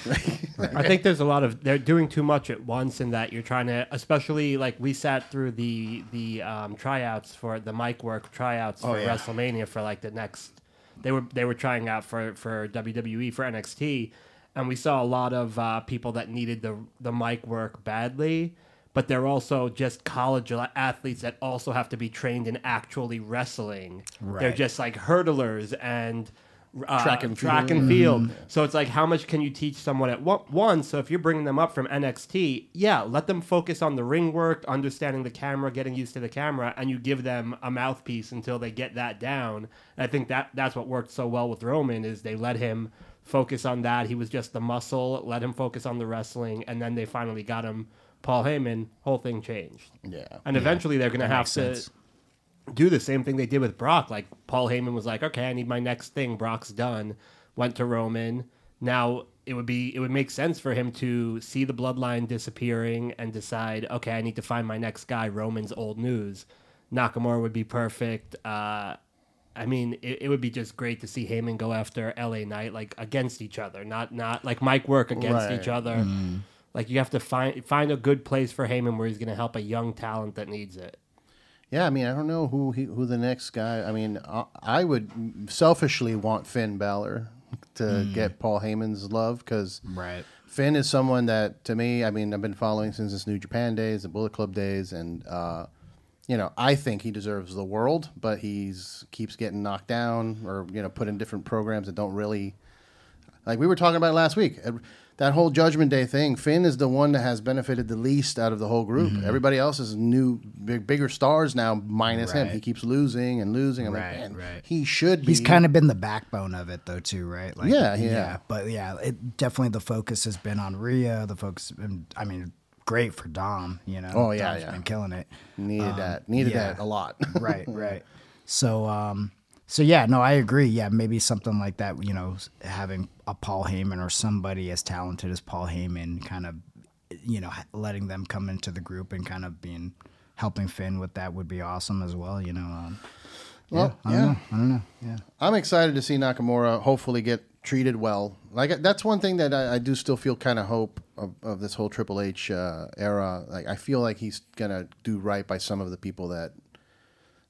D: I think there's a lot of they're doing too much at once, in that you're trying to, especially like we sat through the the um, tryouts for the mic work tryouts for
B: yeah.
D: WrestleMania for like the next. They were they were trying out for for W W E for N X T, and we saw a lot of uh, people that needed the the mic work badly. But they're also just college athletes that also have to be trained in actually wrestling. They're
C: Right.
D: just like hurdlers and uh,
B: Track and
D: track
B: field.
D: and field. So it's like, how much can you teach someone at one- once? So if you're bringing them up from N X T, yeah, let them focus on the ring work, understanding the camera, getting used to the camera, and you give them a mouthpiece until they get that down. And I think that that's what worked so well with Roman, is they let him focus on that. He was just the muscle, let him focus on the wrestling, and then they finally got him Paul Heyman. Whole thing changed.
B: Yeah.
D: And eventually they're going to have
C: makes
D: to
C: sense.
D: do the same thing they did with Brock. Like Paul Heyman was like, okay, I need my next thing. Brock's done. Went to Roman. Now it would be it would make sense for him to see the bloodline disappearing and decide, okay, I need to find my next guy. Roman's old news. Nakamura would be perfect. Uh, I mean, it, it would be just great to see Heyman go after L A Knight, like against each other, not not like Mike work against
B: Right.
D: each other.
C: Mm-hmm.
D: Like you have to find find a good place for Heyman where he's going to help a young talent that needs it.
B: Yeah, I mean, I don't know who he, who the next guy. I mean, I, I would selfishly want Finn Balor to
C: Mm.
B: get Paul Heyman's love, because
C: Right.
B: Finn is someone that, to me, I mean, I've been following since his New Japan days, the Bullet Club days, and uh, you know, I think he deserves the world, but he's keeps getting knocked down or you know put in different programs that don't really. Like we were talking about last week, uh, that whole Judgment Day thing. Finn is the one that has benefited the least out of the whole group.
C: Mm-hmm.
B: Everybody else is new, big, bigger stars now, minus him.
C: Right.
B: He keeps losing and losing. I'm
C: Right,
B: like, man,
C: right.
B: he should be.
C: He's kind of been the backbone of it, though, too, right? Like,
B: Yeah, yeah.
C: But yeah, it definitely the focus has been on Rhea. The focus, has been, I mean, great for Dom. You know,
B: Oh, yeah,
C: Dom's
B: yeah.
C: been killing it.
B: needed
C: Um,
B: that. Needed
C: yeah.
B: that a lot.
C: right, right. So, um, so yeah, no, I agree. Yeah, maybe something like that. You know, having a Paul Heyman or somebody as talented as Paul Heyman, kind of, you know, letting them come into the group and kind of being helping Finn with that would be awesome as well. You know. Um,
B: Well,
C: I
B: yeah.
C: don't know. I don't know. Yeah.
B: I'm excited to see Nakamura hopefully get treated well. Like that's one thing that I, I do still feel kind of hope of, of this whole Triple H uh, era. Like I feel like he's gonna do right by some of the people that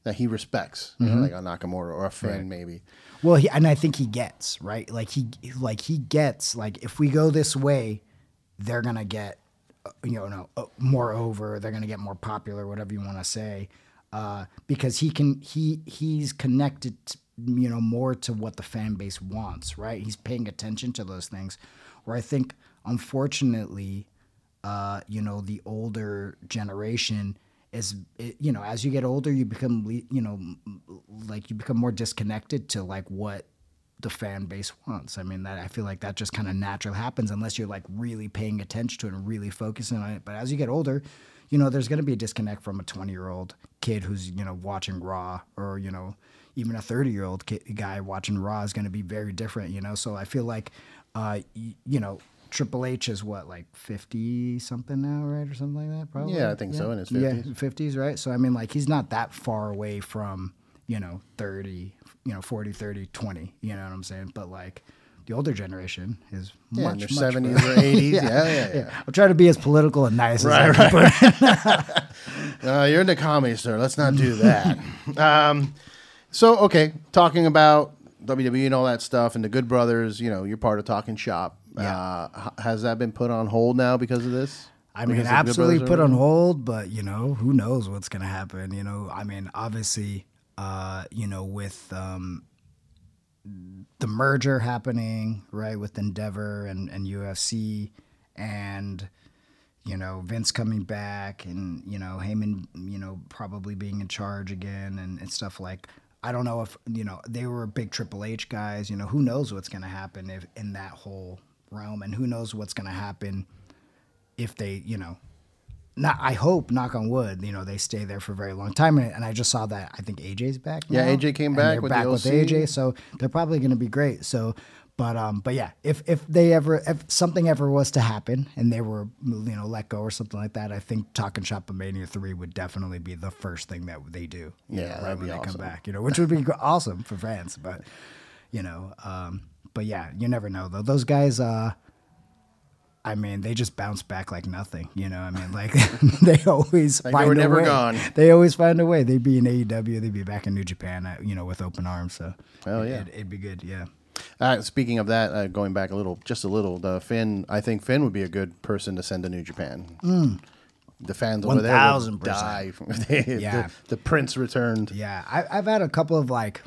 B: that he respects, you know, like a Nakamura or a Finn,
C: Right.
B: maybe.
C: Well, he, and I think he gets right. Like he, like he gets like if we go this way, they're gonna get, uh, you know, no, uh, more over. They're gonna get more popular, whatever you want to say, uh, because he can. He he's connected, to, you know, more to what the fan base wants. Right. He's paying attention to those things. Where I think, unfortunately, uh, you know, the older generation. Is it, you know, as you get older, you become, you know, like you become more disconnected to like what the fan base wants. I mean, that I feel like that just kind of naturally happens unless you're like really paying attention to it and really focusing on it. But as you get older, you know, there's going to be a disconnect from a twenty year old kid who's, you know, watching Raw, or, you know, even a thirty year old guy watching Raw is going to be very different, you know? So I feel like, uh, y- you know, Triple H is what, like fifty something now, right? Or something like that, probably?
B: Yeah, I think so, in his fifties.
C: Yeah, fifties, right? So, I mean, like, he's not that far away from, you know, thirty, you know, forty, thirty, twenty, you know what I'm saying? But, like, the older generation is
B: Yeah,
C: much,
B: in their
C: much
B: seventies
C: further.
B: or eighties. yeah, yeah, yeah.
C: yeah. I'll try to be as political and nice
B: Right,
C: as I can.
B: Uh, you're in the comedy store. Let's not do that. um, so, okay, talking about W W E and all that stuff and the Good Brothers, you know, you're part of Talking Shop.
C: Yeah.
B: Uh, h- has that been put on hold now because of this?
C: I mean,
B: Because the Good
C: absolutely
B: Brothers
C: put
B: are-
C: on hold, but, you know, who knows what's going to happen? You know, I mean, obviously, uh, you know, with um, the merger happening, right, with Endeavor and, and U F C, and, you know, Vince coming back, and, you know, Heyman, you know, probably being in charge again, and, and stuff like, I don't know if, you know, they were big Triple H guys, you know, who knows what's going to happen if in that whole realm, and who knows what's going to happen if they, you know, not, I hope, knock on wood, you know, they stay there for a very long time. And, and I just saw that, I think A J's back now.
B: Yeah, A J came
C: and
B: back
C: they're
B: with
C: back
B: the
C: with
B: O C.
C: A J, so they're probably going to be great. So, but, um, but yeah, if, if they ever, if something ever was to happen and they were, you know, let go or something like that, I think Talking Shop of Mania three would definitely be the first thing that they do. you
B: Yeah,
C: know,
B: that'd
C: right
B: be
C: when they
B: awesome.
C: come back, you know, which would be gr- awesome for fans. But, you know, um, but yeah, you never know though. Those guys, uh, I mean, they just bounce back like nothing, you know. I mean, like they always
B: Like they
C: find
B: were
C: a
B: never
C: way.
B: gone.
C: They always find a way. They'd be in A E W, they'd be back in New Japan, uh, you know, with open arms. So,
B: Hell
C: it-
B: yeah.
C: it'd, it'd be good. Yeah,
B: Uh, speaking of that, uh, going back a little, just a little, the Finn, I think Finn would be a good person to send to New Japan. The fans over there would
C: one thousand percent.
B: die. From, the,
C: Yeah.
B: the Prince returned.
C: yeah. I, I've had a couple of like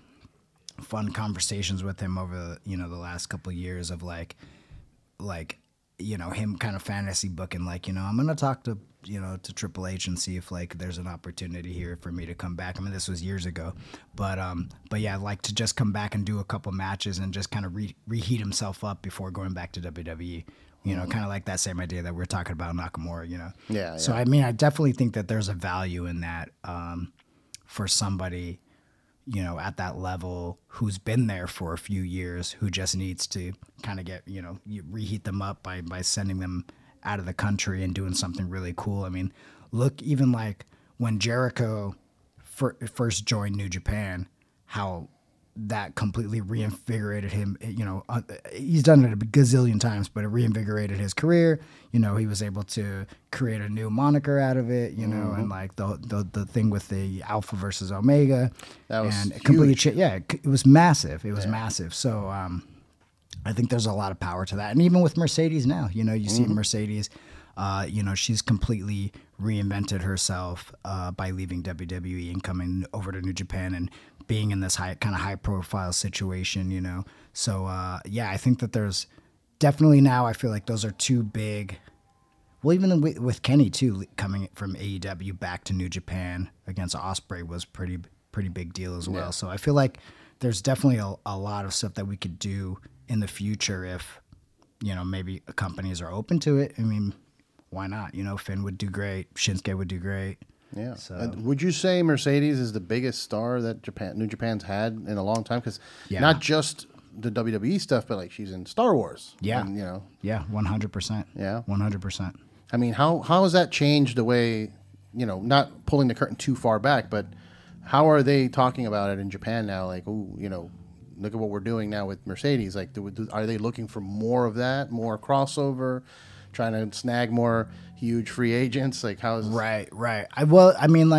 C: fun conversations with him over, the, you know, the last couple of years of like, like, you know, him kind of fantasy booking, like, you know, I'm gonna talk to, you know, to Triple H and see if like there's an opportunity here for me to come back. I mean, this was years ago, but um, but yeah, like to just come back and do a couple matches and just kind of re- reheat himself up before going back to W W E. You know, kind of like that same idea that we we're talking about Nakamura. You know,
B: Yeah,
C: So
B: yeah.
C: I mean, I definitely think that there's a value in that um, for somebody, you know, at that level who's been there for a few years, who just needs to kind of get, you know, you reheat them up by, by sending them out of the country and doing something really cool. I mean, look, even like when Jericho fir- first joined New Japan, how that completely reinvigorated him. You know, uh, he's done it a gazillion times, but it reinvigorated his career. You know, he was able to create a new moniker out of it, you know, and like the, the the thing with the Alpha versus Omega.
B: That was
C: and it completely
B: huge.
C: cha- yeah, it, it was massive. It was massive. So um, I think there's a lot of power to that. And even with Mercedes now, you know, you see Mercedes, uh, you know, she's completely reinvented herself uh, by leaving W W E and coming over to New Japan and being in this high kind of high profile situation, you know. So uh, yeah, I think that there's definitely now I feel like those are two big. Well, even with, with Kenny too, coming from A E W back to New Japan against Ospreay was pretty pretty big deal as well.
B: Yeah.
C: So I feel like there's definitely a, a lot of stuff that we could do in the future if, you know, maybe companies are open to it. I mean, why not? You know, Finn would do great. Shinsuke would do great.
B: Yeah.
C: So-
B: Uh, would you say Mercedes is the biggest star that Japan, New Japan's had in a long time? Because
C: Yeah.
B: not just the W W E stuff, but like she's in Star Wars.
C: Yeah.
B: And, you know,
C: Yeah, one hundred percent.
B: Yeah.
C: one hundred percent.
B: I mean, how how has that changed the way, you know, not pulling the curtain too far back, but how are they talking about it in Japan now? Like, oh, you know, look at what we're doing now with Mercedes. Like, do, do, are they looking for more of that, more crossover, trying to snag more huge free agents? Like, how's
C: Right, right. I well, I mean, like,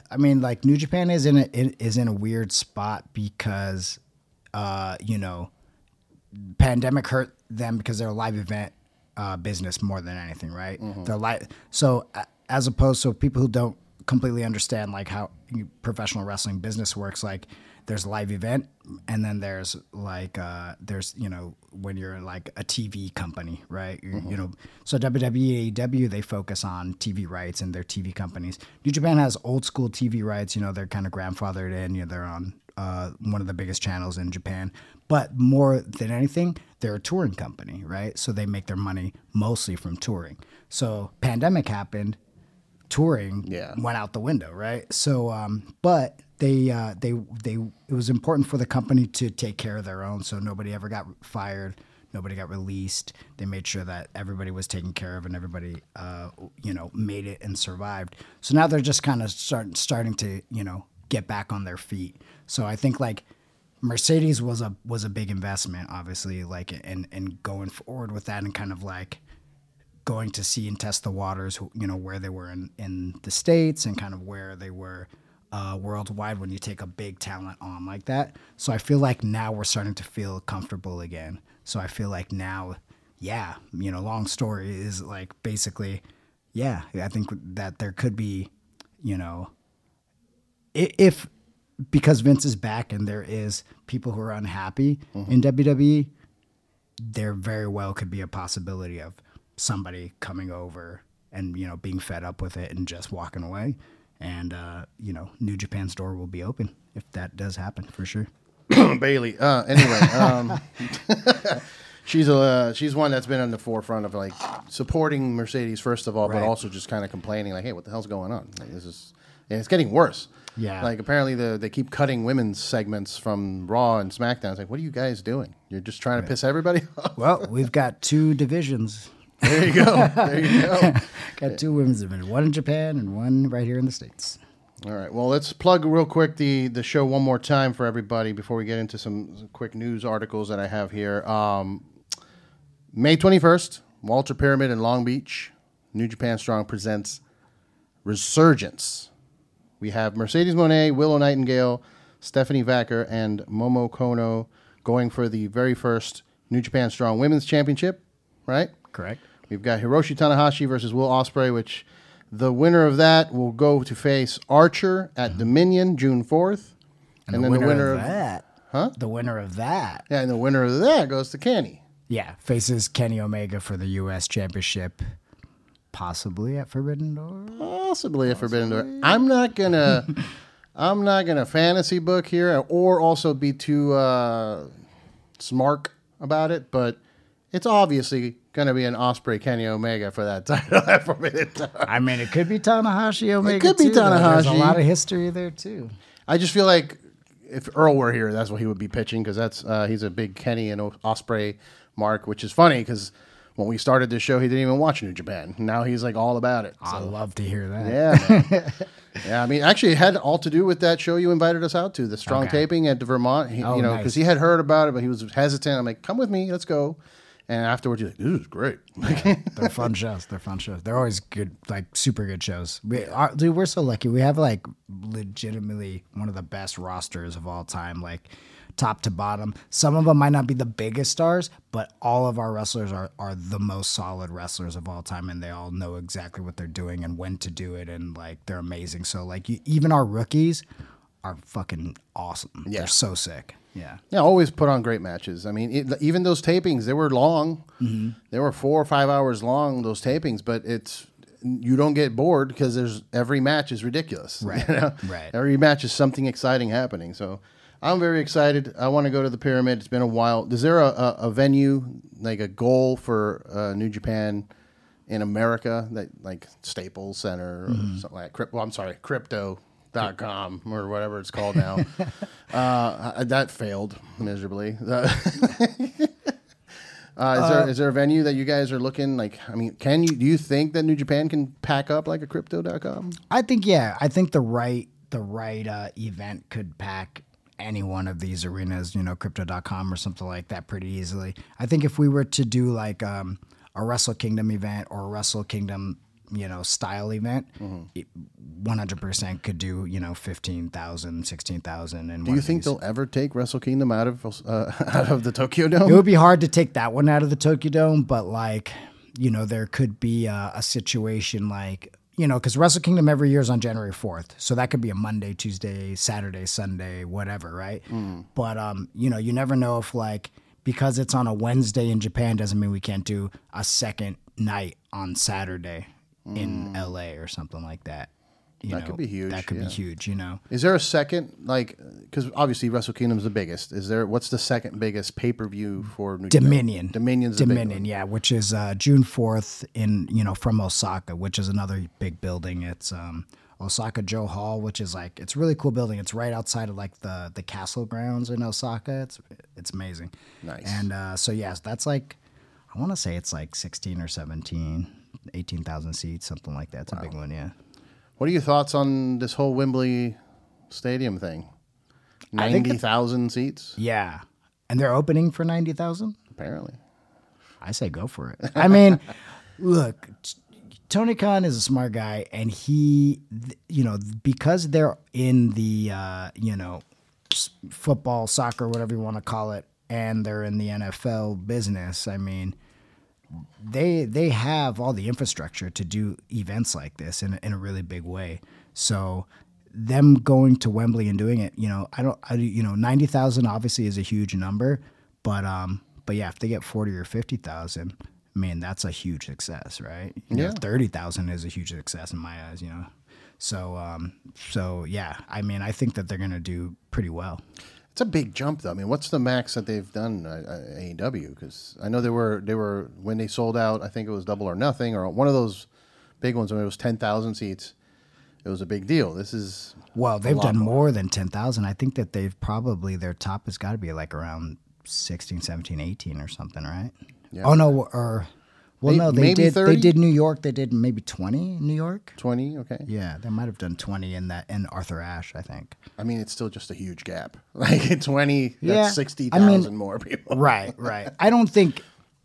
C: I mean, like New Japan is in a is in a weird spot because, uh, you know, pandemic hurt them because they're a live event uh, business more than anything, right? Mm-hmm. They're live, so as opposed to people who don't completely understand like how professional wrestling business works, like there's a live event and then there's like uh, there's you know when you're like a T V company, right? Mm-hmm. You know, so W W E, A E W, they focus on T V rights and their T V companies. New Japan has old school T V rights. You know, they're kind of grandfathered in. You know, they're on uh, one of the biggest channels in Japan. But more than anything, they're a touring company, right? So they make their money mostly from touring. So pandemic happened. Touring
B: yeah.
C: went out the window, right? So, um, but they, uh, they, they, it was important for the company to take care of their own, so nobody ever got fired, nobody got released. They made sure that everybody was taken care of and everybody, uh, you know, made it and survived. So now they're just kind of start, starting to, you know, get back on their feet. So I think like Mercedes was a was a big investment, obviously, like, and and going forward with that and kind of like going to see and test the waters, you know, where they were in, in the States and kind of where they were uh, worldwide when you take a big talent on like that. So I feel like now we're starting to feel comfortable again. So I feel like now, yeah, you know, long story is like basically, yeah, I think that there could be, you know, if, because Vince is back and there is people who are unhappy mm-hmm. in W W E, there very well could be a possibility of somebody coming over and, you know, being fed up with it and just walking away. And, uh, you know, New Japan's door will be open if that does happen, for sure.
B: Bailey. Uh, anyway, um, she's a uh, she's one that's been on the forefront of, like, supporting Mercedes, first of all, right. but also just kind of complaining, like, hey, what the hell's going on? Like, this is, and it's getting worse.
C: Yeah.
B: Like, apparently the, they keep cutting women's segments from Raw and SmackDown. It's like, what are you guys doing? You're just trying to right. piss everybody off?
C: Well, we've got two divisions.
B: There you go. There you go.
C: Got two women's divisions, one in Japan and one right here in the States.
B: All right. Well, let's plug real quick the, the show one more time for everybody before we get into some, some quick news articles that I have here. Um, May twenty-first, Walter Pyramid in Long Beach. New Japan Strong presents Resurgence. We have Mercedes Moné, Willow Nightingale, Stephanie Vacker, and Momo Kono going for the very first New Japan Strong Women's Championship, right?
C: Correct.
B: We've got Hiroshi Tanahashi versus Will Ospreay, which the winner of that will go to face Archer at mm-hmm. Dominion June fourth.
C: And, and the then winner the winner of, of that. Huh? The winner of that.
B: Yeah, and the winner of that goes to Kenny.
C: Yeah, faces Kenny Omega for the U S Championship. Possibly at Forbidden Door.
B: Possibly at Forbidden Door. I'm not gonna, I'm not gonna fantasy book here, or also be too uh, smart about it. But it's obviously gonna be an Ospreay Kenny Omega for that title at Forbidden Door.
C: I mean, it could be Tanahashi Omega.
B: It could be
C: too,
B: Tanahashi.
C: There's a lot of history there too.
B: I just feel like if Earl were here, that's what he would be pitching, because that's uh, he's a big Kenny and Ospreay mark, which is funny because when we started this show, he didn't even watch New Japan. Now he's like all about it.
C: So. I love to hear that.
B: Yeah, man. Yeah. I mean, actually, it had all to do with that show you invited us out to, the Strong okay. taping at Vermont. He,
C: oh,
B: you know, because
C: nice.
B: he had heard about it, but he was hesitant. I'm like, come with me, let's go. And afterwards, he's like, this is great.
C: Yeah, they're fun shows. They're fun shows. They're always good, like super good shows. We are, dude, we're so lucky. We have like legitimately one of the best rosters of all time. Like. Top to bottom. Some of them might not be the biggest stars, but all of our wrestlers are, are the most solid wrestlers of all time, and they all know exactly what they're doing and when to do it, and like they're amazing. So like you, even our rookies are fucking awesome. Yeah. They're so sick. Yeah.
B: Yeah, always put on great matches. I mean, it, even those tapings, they were long. Mm-hmm. They were four or five hours long, those tapings, but it's you don't get bored because there's every match is ridiculous.
C: Right.
B: You know?
C: Right.
B: Every match is something exciting happening. So I'm very excited. I want to go to the Pyramid. It's been a while. Is there a, a, a venue, like a goal for uh, New Japan in America, that like Staples Center or mm-hmm. something like that? Well, I'm sorry, Crypto dot com or whatever it's called now. uh, that failed miserably. Uh, is, uh, there, is there a venue that you guys are looking like? I mean, can you do you think that New Japan can pack up like a Crypto dot com?
C: I think yeah. I think the right the right uh, event could pack any one of these arenas, you know, Crypto dot com or something like that pretty easily. I think if we were to do like um, a Wrestle Kingdom event or a Wrestle Kingdom, you know, style event, mm-hmm. it, one hundred percent could do, you know, fifteen thousand, sixteen thousand. And
B: Do you think they'll ever take Wrestle Kingdom out of uh, out of the Tokyo Dome?
C: It would be hard to take that one out of the Tokyo Dome, but like, you know, there could be a, a situation like, you know, because Wrestle Kingdom every year is on January fourth. So that could be a Monday, Tuesday, Saturday, Sunday, whatever, right? Mm. But, um, you know, you never know if, like, because it's on a Wednesday in Japan doesn't mean we can't do a second night on Saturday mm. in L A or something like that. You
B: that
C: know,
B: could be huge.
C: That could
B: yeah.
C: be huge, you know.
B: Is there a second, like, because obviously Wrestle Kingdom's the biggest. Is there, what's the second biggest pay-per-view for New
C: Dominion.
B: Japan? Dominion's the big
C: Dominion,
B: one.
C: yeah, which is uh, June fourth in, you know, from Osaka, which is another big building. It's um, Osaka Joe Hall, which is like, it's a really cool building. It's right outside of like the, the castle grounds in Osaka. It's it's amazing.
B: Nice.
C: And uh, so, yes, that's like, I want to say it's like sixteen or seventeen, eighteen thousand seats, something like that. It's wow. a big one, yeah.
B: What are your thoughts on this whole Wembley Stadium thing? ninety thousand seats?
C: Yeah. And they're opening for ninety thousand?
B: Apparently.
C: I say go for it. I mean, look, Tony Khan is a smart guy, and he, you know, because they're in the, uh, you know, football, soccer, whatever you want to call it, and they're in the N F L business, I mean, they they have all the infrastructure to do events like this in, in a really big way. So them going to Wembley and doing it, you know, I don't, I, you know, ninety thousand obviously is a huge number, but, um, but yeah, if they get forty or fifty thousand, I mean, that's a huge success, right? You
B: yeah.
C: know, thirty thousand is a huge success in my eyes, you know? So, um, so yeah, I mean, I think that they're going to do pretty well.
B: It's a big jump, though. I mean, what's the max that they've done at A E W? Because I know they were they were when they sold out. I think it was Double or Nothing or one of those big ones when it was ten thousand seats. It was a big deal. This is
C: well, they've done more, more than ten thousand. I think that they've probably their top has got to be like around sixteen, seventeen, eighteen or something, right? Yeah. Oh no, or well,
B: maybe,
C: no, they
B: maybe
C: did.
B: thirty?
C: They did New York. They did maybe twenty in New York.
B: Twenty, okay.
C: Yeah, they might have done twenty in that in Arthur Ashe, I think.
B: I mean, it's still just a huge gap. Like twenty, that's
C: yeah.
B: sixty thousand
C: I mean,
B: more people.
C: Right, right. I don't think.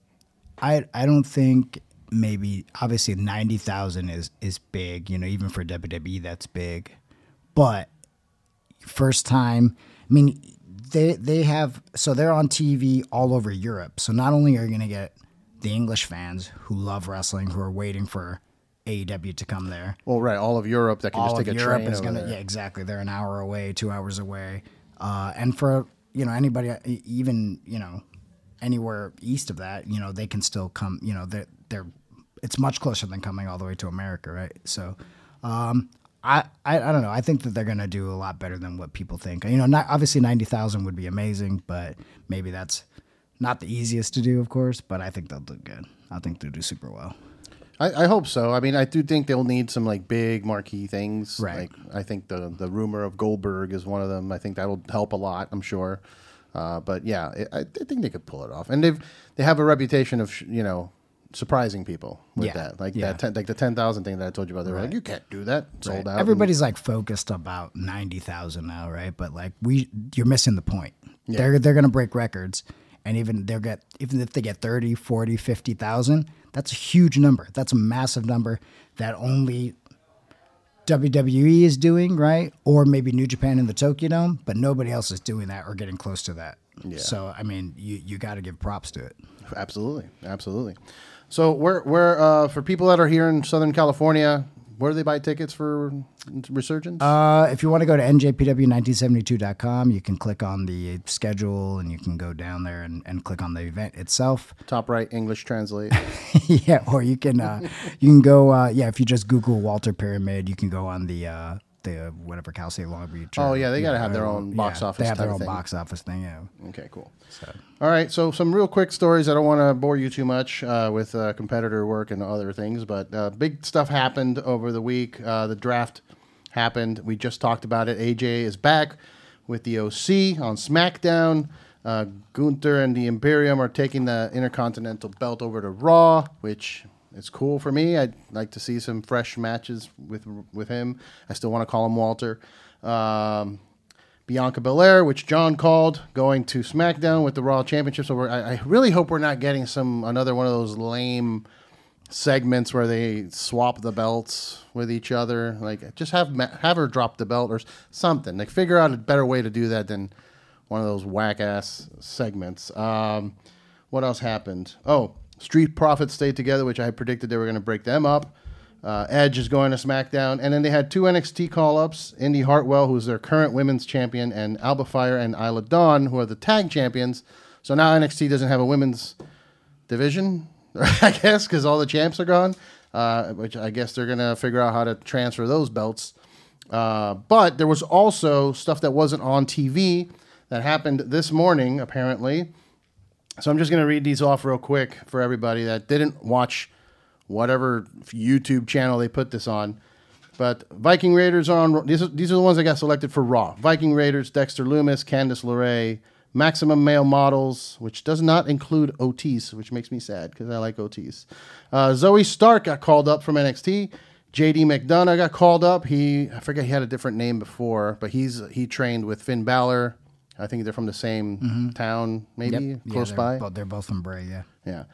C: I I don't think maybe obviously ninety thousand is is big. You know, even for W W E, that's big. But first time, I mean, they they have so they're on T V all over Europe. So not only are you going to get the English fans who love wrestling, who are waiting for A E W to come there.
B: Well, right, all of Europe that can
C: all
B: just take
C: of
B: a
C: Europe
B: train
C: is
B: over
C: gonna,
B: there.
C: Yeah, exactly. They're an hour away, two hours away, uh, and for you know anybody, even you know anywhere east of that, you know they can still come. You know they're they're it's much closer than coming all the way to America, right? So. Um, I, I, I don't know. I think that they're going to do a lot better than what people think. You know, not, obviously ninety thousand would be amazing, but maybe that's not the easiest to do, of course, but I think they'll do good. I think they'll do super well.
B: I, I hope so. I mean, I do think they'll need some like big marquee things.
C: Right.
B: Like I think the the rumor of Goldberg is one of them. I think that'll help a lot. I'm sure. Uh, but yeah, it, I, I think they could pull it off, and they've they have a reputation of you know surprising people with
C: Yeah.
B: that. Like
C: Yeah.
B: that, ten, like the ten thousand thing that I told you about. They were
C: Right.
B: like, you can't do that. Sold
C: Right.
B: out.
C: Everybody's like focused about ninety thousand now, right? But like we, you're missing the point.
B: Yeah.
C: They're they're going to break records, and even they'll get even if they get thirty, forty, fifty thousand, that's a huge number. That's a massive number that only W W E is doing, right? Or maybe New Japan in the Tokyo Dome, but nobody else is doing that or getting close to that.
B: Yeah.
C: So I mean, you you got to give props to it.
B: Absolutely, absolutely. So where where uh, for people that are here in Southern California, where do they buy tickets for Resurgence?
C: Uh, if you want to go to N J P W nineteen seventy-two dot com, you can click on the schedule and you can go down there and, and click on the event itself.
B: Top right, English translate.
C: Yeah, or you can uh, you can go uh, yeah, if you just Google Walter Pyramid, you can go on the uh, the whatever Cal State Long Beach. Or,
B: Oh, yeah, they gotta
C: know,
B: have their own box
C: yeah,
B: office
C: They have
B: type
C: their
B: of
C: own
B: thing.
C: box office thing. Yeah.
B: Okay, cool.
C: So
B: All right, so some real quick stories. I don't want to bore you too much uh, with uh, competitor work and other things, but uh, big stuff happened over the week. Uh, the draft happened. We just talked about it. A J is back with the O C on SmackDown. Uh, Gunther and the Imperium are taking the Intercontinental belt over to Raw, which is cool for me. I'd like to see some fresh matches with with him. I still want to call him Walter. Um, Bianca Belair, which John called, going to SmackDown with the Raw Championship. So we're, I, I really hope we're not getting some another one of those lame segments where they swap the belts with each other. Like, just have Ma- have her drop the belt or something. Like, figure out a better way to do that than one of those whack ass segments. Um, what else happened? Oh, Street Profits stayed together, which I had predicted they were going to break them up. Uh, Edge is going to SmackDown. And then they had two N X T call-ups. Indy Hartwell, who's their current women's champion, and Alba Fire and Isla Dawn, who are the tag champions. So now N X T doesn't have a women's division, I guess, because all the champs are gone, uh, which I guess they're going to figure out how to transfer those belts. Uh, but there was also stuff that wasn't on T V that happened this morning, apparently. So I'm just going to read these off real quick for everybody that didn't watch whatever YouTube channel they put this on. But Viking Raiders are on. These are, these are the ones that got selected for Raw. Viking Raiders, Dexter Lumis, Candice LeRae, Maximum Male Models, which does not include Otis, which makes me sad because I like Otis. Uh, Zoe Stark got called up from N X T. J D McDonough got called up. He I forget he had a different name before, but he's he trained with Finn Balor. I think they're from the same mm-hmm. town, maybe
C: yep.
B: close
C: yeah,
B: by.
C: Bo- they're both from Bray, yeah.
B: Yeah.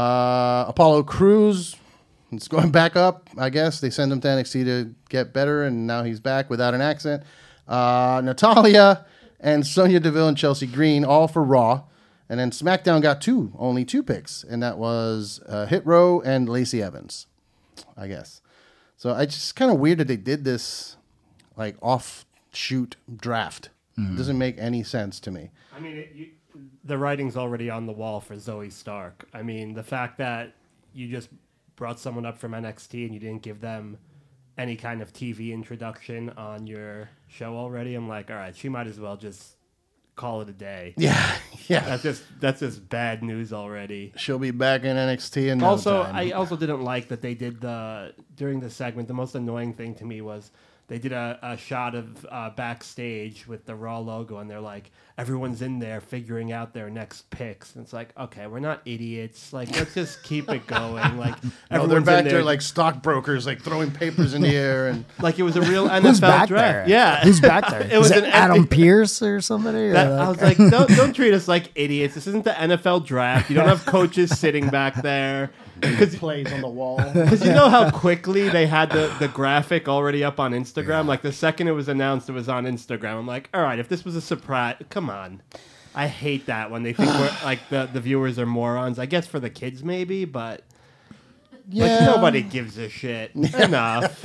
B: Uh, Apollo Crews. It's going back up, I guess. They send him to N X T to get better, and now he's back without an accent. Uh, Natalia and Sonya Deville and Chelsea Green, all for Raw. And then SmackDown got two, only two picks, and that was uh, Hit Row and Lacey Evans, I guess. So it's just kind of weird that they did this like offshoot draft. Mm-hmm. It doesn't make any sense to me.
D: I mean, it, you, the writing's already on the wall for Zoe Stark. I mean, the fact that you just brought someone up from N X T and you didn't give them any kind of T V introduction on your show already, I'm like, all right, she might as well just call it a day.
B: Yeah, yeah.
D: That's just that's just bad news already.
B: She'll be back in N X T in no
D: also,
B: time.
D: I also didn't like that they did the during the segment. The most annoying thing to me was they did a, a shot of uh, backstage with the Raw logo, and they're like, everyone's in there figuring out their next picks. And it's like, okay, we're not idiots. Like, let's just keep it going. Like,
B: no, they're back there like stockbrokers, like throwing papers in the air, and
D: like it was a real N F L
C: Who's back
D: draft.
C: There?
D: Yeah,
C: who's back there?
D: it was
C: Is it
D: an
C: Adam Pearce or somebody.
D: That,
C: or
D: I was like, don't don't treat us like idiots. This isn't the N F L draft. You don't have coaches sitting back there.
B: Because plays on the wall.
D: Because you know how quickly they had the, the graphic already up on Instagram? Yeah. Like, the second it was announced, it was on Instagram. I'm like, all right, if this was a surprise, come on. I hate that when they think we're, like, the, the viewers are morons. I guess for the kids, maybe, but... Yeah. But nobody gives a shit. Enough.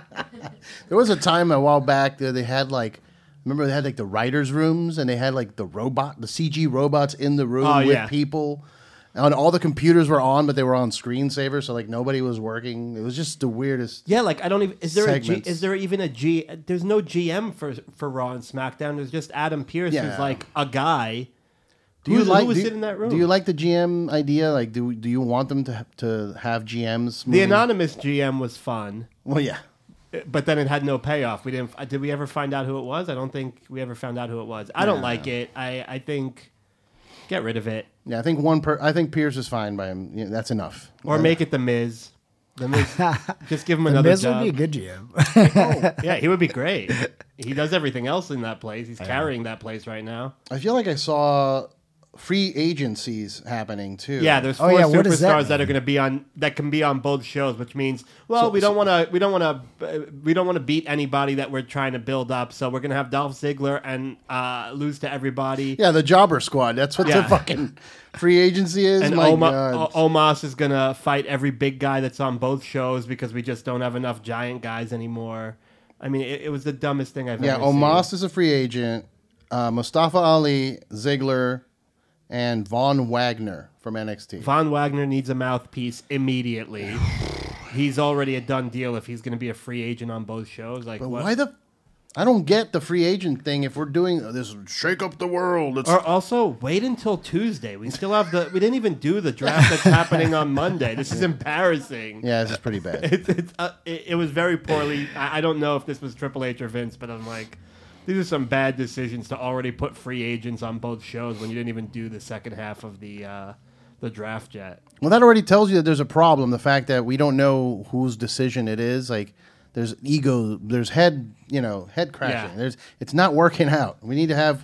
B: There was a time a while back that they had, like... Remember they had, like, the writers' rooms, and they had, like, the robot, the C G robots in the room
D: oh,
B: with
D: yeah.
B: people... And all the computers were on, but they were on screensaver, so like nobody was working. It was just the weirdest.
D: Yeah, like I don't even. Is there
B: segments.
D: a G? Is there even a G? There's no G M for for Raw and SmackDown. There's just Adam Pearce,
B: yeah.
D: who's like a guy.
B: Do you
D: who's,
B: like?
D: Who was
B: do you,
D: sitting in that room?
B: Do you like the G M idea? Like, do do you want them to to have G Ms?
D: Moving? The anonymous G M was fun.
B: Well, yeah,
D: but then it had no payoff. We didn't. Did we ever find out who it was? I don't think we ever found out who it was. I don't no. like it. I I think. Get rid of it.
B: Yeah, I think one. Per- I think Pierce is fine by him. Yeah, that's enough.
D: Or
B: yeah.
D: make it the Miz. The Miz. Just give him
C: the
D: another
C: Miz
D: job.
C: would be a good G M.
D: oh, yeah, he would be great. He does everything else in that place. He's
C: yeah.
D: carrying that place right now.
B: I feel like I saw free agencies happening too.
D: Yeah, there's four
C: oh, yeah,
D: superstars
C: that,
D: that are going to be on that can be on both shows, which means well, so, we don't want to we don't want to we don't want to beat anybody that we're trying to build up. So we're going to have Dolph Ziggler and uh, lose to everybody.
B: Yeah, the Jobber Squad. That's what yeah. the fucking free agency is.
D: And
B: My
D: Oma-
B: God.
D: o- Omos is going to fight every big guy that's on both shows because we just don't have enough giant guys anymore. I mean, it, it was the dumbest thing I've
B: yeah,
D: ever
B: seen. Yeah, Omos
D: seen.
B: is a free agent. Uh, Mustafa Ali, Ziggler, and Von Wagner from N X T.
D: Von Wagner needs a mouthpiece immediately. He's already a done deal if he's going to be a free agent on both shows. Like,
B: but
D: what?
B: why the? I don't get the free agent thing. If we're doing this, shake up the world. It's...
D: Or also wait until Tuesday. We still have the. We didn't even do the draft that's happening on Monday. This is embarrassing.
B: Yeah, this is pretty bad.
D: It's, it's, uh, it, it was very poorly. I, I don't know if this was Triple H or Vince, but I'm like. These are some bad decisions to already put free agents on both shows when you didn't even do the second half of the uh, the draft yet.
B: Well, that already tells you that there's a problem. The fact that we don't know whose decision it is, like there's ego, there's head, you know, head crashing.
D: Yeah.
B: There's it's not working out. We need to have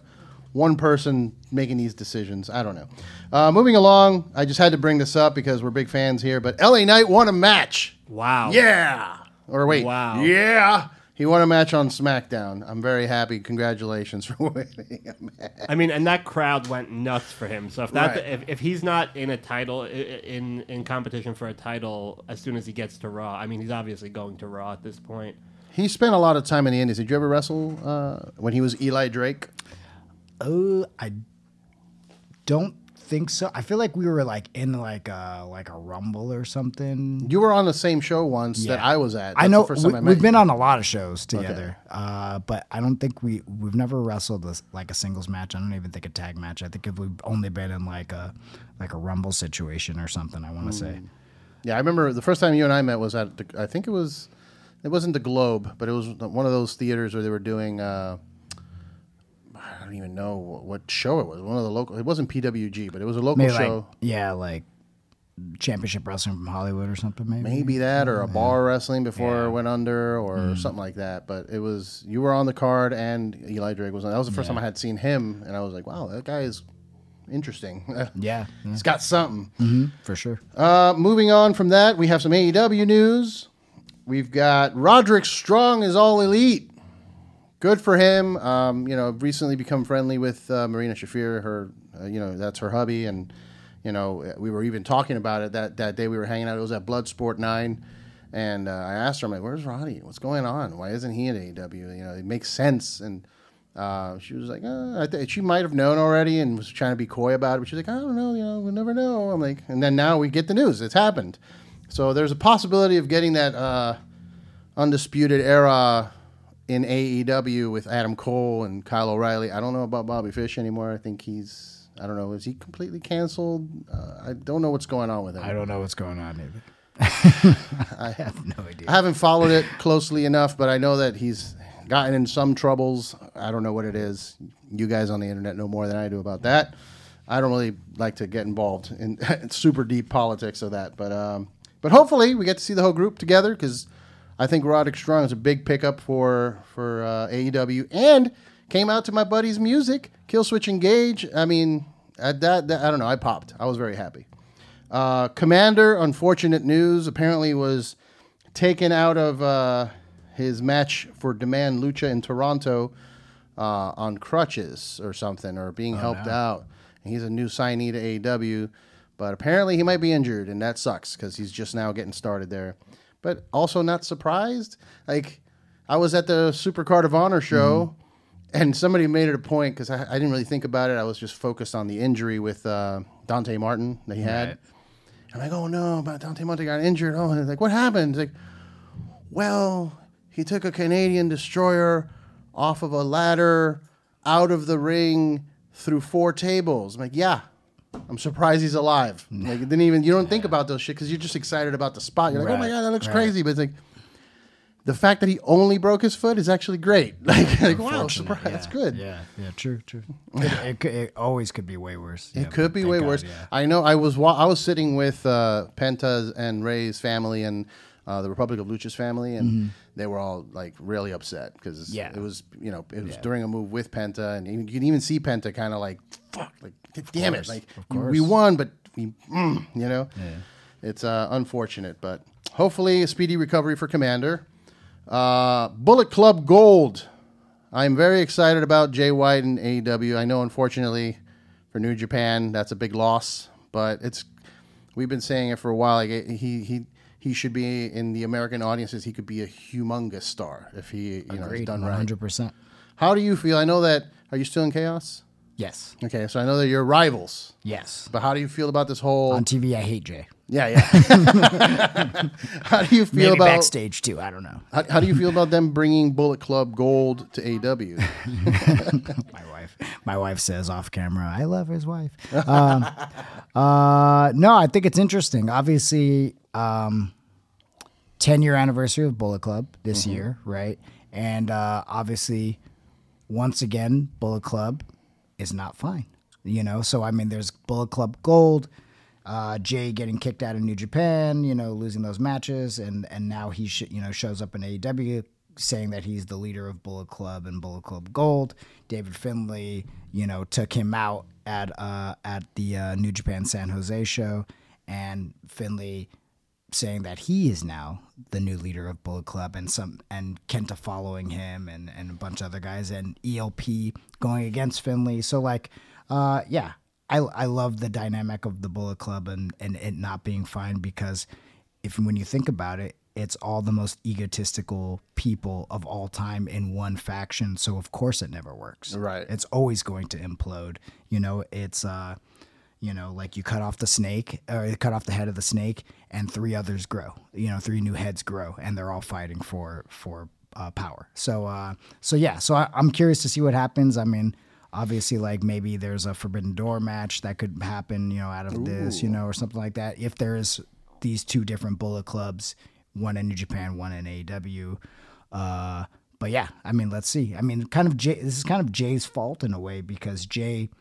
B: one person making these decisions. I don't know. Uh, moving along, I just had to bring this up because we're big fans here, but L A Knight won a match.
D: Wow.
B: Yeah. Or wait.
D: Wow.
B: Yeah. He won a match on SmackDown. I'm very happy. Congratulations for winning a match.
D: I mean, and that crowd went nuts for him. So if that
B: Right.
D: if, if he's not in a title in in competition for a title as soon as he gets to Raw, I mean, he's obviously going to Raw at this point.
B: He spent a lot of time in the Indies. Did you ever wrestle uh, when he was Eli Drake?
C: Oh, I don't think so. I feel like we were like in like a like a Rumble or something.
B: You were on the same show once that
C: Yeah.
B: I was at.
C: I
B: That's
C: know
B: the first time
C: we,
B: I met
C: we've
B: you.
C: been on a lot of shows together, uh, but I don't think we we've never wrestled a, like a singles match. I don't even think a tag match. I think if we've only been in like a like a Rumble situation or something. I want to say.
B: Yeah, I remember the first time you and I met was at, the, I think it was, it wasn't the Globe, but it was one of those theaters where they were doing, uh, I don't even know what show it was. One of the local, it wasn't P W G, but it was a local
C: Maybe
B: show.
C: like yeah, like Championship Wrestling from Hollywood or something. Maybe
B: Maybe that, or a bar wrestling before
C: Yeah.
B: it went under, or something like that. But it was, you were on the card, and Eli Drake was on. That was the first
C: Yeah.
B: time I had seen him, and I was like, wow, that guy is interesting.
C: Yeah, yeah.
B: He's got something.
C: hmm for sure.
B: Uh, moving on from that, we have some A E W news. We've got Roderick Strong is all elite. Good for him. Um, you know, recently become friendly with uh, Marina Shafir. Her, uh, you know, that's her hubby, and you know, we were even talking about it that, that day we were hanging out. It was at Bloodsport nine, and uh, I asked her, I'm like, "Where's Roddy? What's going on? Why isn't he at A E W? You know, it makes sense." And uh, she was like, uh, I th- she might have known already and was trying to be coy about it. But she's like, I don't know. You know, we'll never know. I'm like, and then now we get the news. It's happened. So there's a possibility of getting that uh, Undisputed Era in A E W with Adam Cole and Kyle O'Reilly. I don't know about Bobby Fish anymore. I think he's, I don't know, is he completely canceled? Uh, I don't know what's going on with him.
C: I don't know what's going on either. I have no idea.
B: I haven't followed it closely enough, but I know that he's gotten in some troubles. I don't know what it is. You guys on the internet know more than I do about that. I don't really like to get involved in super deep politics of that, but um, but hopefully we get to see the whole group together because I think Roderick Strong is a big pickup for for uh, A E W and came out to my buddy's music, Killswitch Engage. I mean, at that, that I don't know. I popped. I was very happy. Uh, Commander, unfortunate news, apparently was taken out of uh, his match for Demand Lucha in Toronto uh, on crutches or something, or being helped
C: no.
B: out. And he's a new signee to A E W, but apparently he might be injured, and that sucks because he's just now getting started there. But also not surprised. Like, I was at the Supercard of Honor show, mm-hmm. and somebody made it a point because I, I didn't really think about it. I was just focused on the injury with uh, Dante Martin that he had.
C: Right.
B: I'm like, oh no, but Dante Martin got injured. Oh, and like, what happened? It's like, well, he took a Canadian destroyer off of a ladder out of the ring through four tables. I'm like, yeah. I'm surprised he's alive. Like, it didn't even, you don't think about those shit because you're just excited about the spot. You're like, oh my
C: Right,
B: God, that looks
C: right.
B: crazy. But it's like, the fact that he only broke his foot is actually great. Like, like wow,
C: Unfortunate,
B: surprise.
C: yeah,
B: That's good.
C: Yeah, yeah, true, true. It, it, could- it always could be way worse.
B: It
C: Yeah,
B: could be
C: thank
B: way
C: God,
B: worse.
C: yeah.
B: I know. I was wa- I was sitting with uh, Penta's and Ray's family and uh, the Republic of Lucha's family, and they were all like really upset because
C: Mm-hmm. Yeah.
B: it was, you know, it was
C: Yeah.
B: during a move with Penta, and you can even see Penta kind of like, fuck, like damn
C: course,
B: it, like
C: of course.
B: we won, but we, mm, you know, it's uh, unfortunate, but hopefully a speedy recovery for Commander. Uh, Bullet Club Gold. I'm very excited about Jay White and A E W. I know, unfortunately, for New Japan, that's a big loss, but it's we've been saying it for a while. Like he he he should be in the American audiences. He could be a humongous star if he you know is
C: Agreed,
B: done
C: one
B: right.
C: hundred percent.
B: How do you feel? I know that. Are you still in Chaos?
C: Yes,
B: Okay, so I know that you're rivals,
C: yes.
B: but how do you feel about this whole?
C: On T V, I hate Jay.
B: Yeah, yeah. How do you feel
C: Maybe
B: about
C: backstage too. I don't know.
B: How, how do you feel about them bringing Bullet Club Gold to A E W?
C: My wife, my wife says off camera, "I love his wife." Um, uh, no, I think it's interesting. Obviously, um, ten year anniversary of Bullet Club this
B: Mm-hmm.
C: year, right? And uh, obviously, once again, Bullet Club is not fine. You know, so I mean, there's Bullet Club Gold. Uh, Jay getting kicked out of New Japan, you know, losing those matches, and and now he sh- you know shows up in A E W saying that he's the leader of Bullet Club and Bullet Club Gold. David Finlay, you know, took him out at uh, at the uh, New Japan San Jose show, and Finlay saying that he is now the new leader of Bullet Club, and some and Kenta following him, and, and a bunch of other guys, and E L P going against Finlay. So like, uh, yeah, I I love the dynamic of the Bullet Club and, and it not being fine, because if when you think about it, it's all the most egotistical people of all time in one faction. So of course it never works.
B: Right.
C: It's always going to implode. You know, it's uh, you know, like you cut off the snake, or you cut off the head of the snake, and three others grow. You know, three new heads grow, and they're all fighting for for uh, power. So, uh, so yeah. So I, I'm curious to see what happens. I mean, obviously, like maybe there's a Forbidden Door match that could happen, you know, out of Ooh. this, you know, or something like that. If there's these two different Bullet Clubs, one in New Japan, one in A E W. Uh, but yeah, I mean, let's see. I mean, kind of Jay, this is kind of Jay's fault in a way, because Jay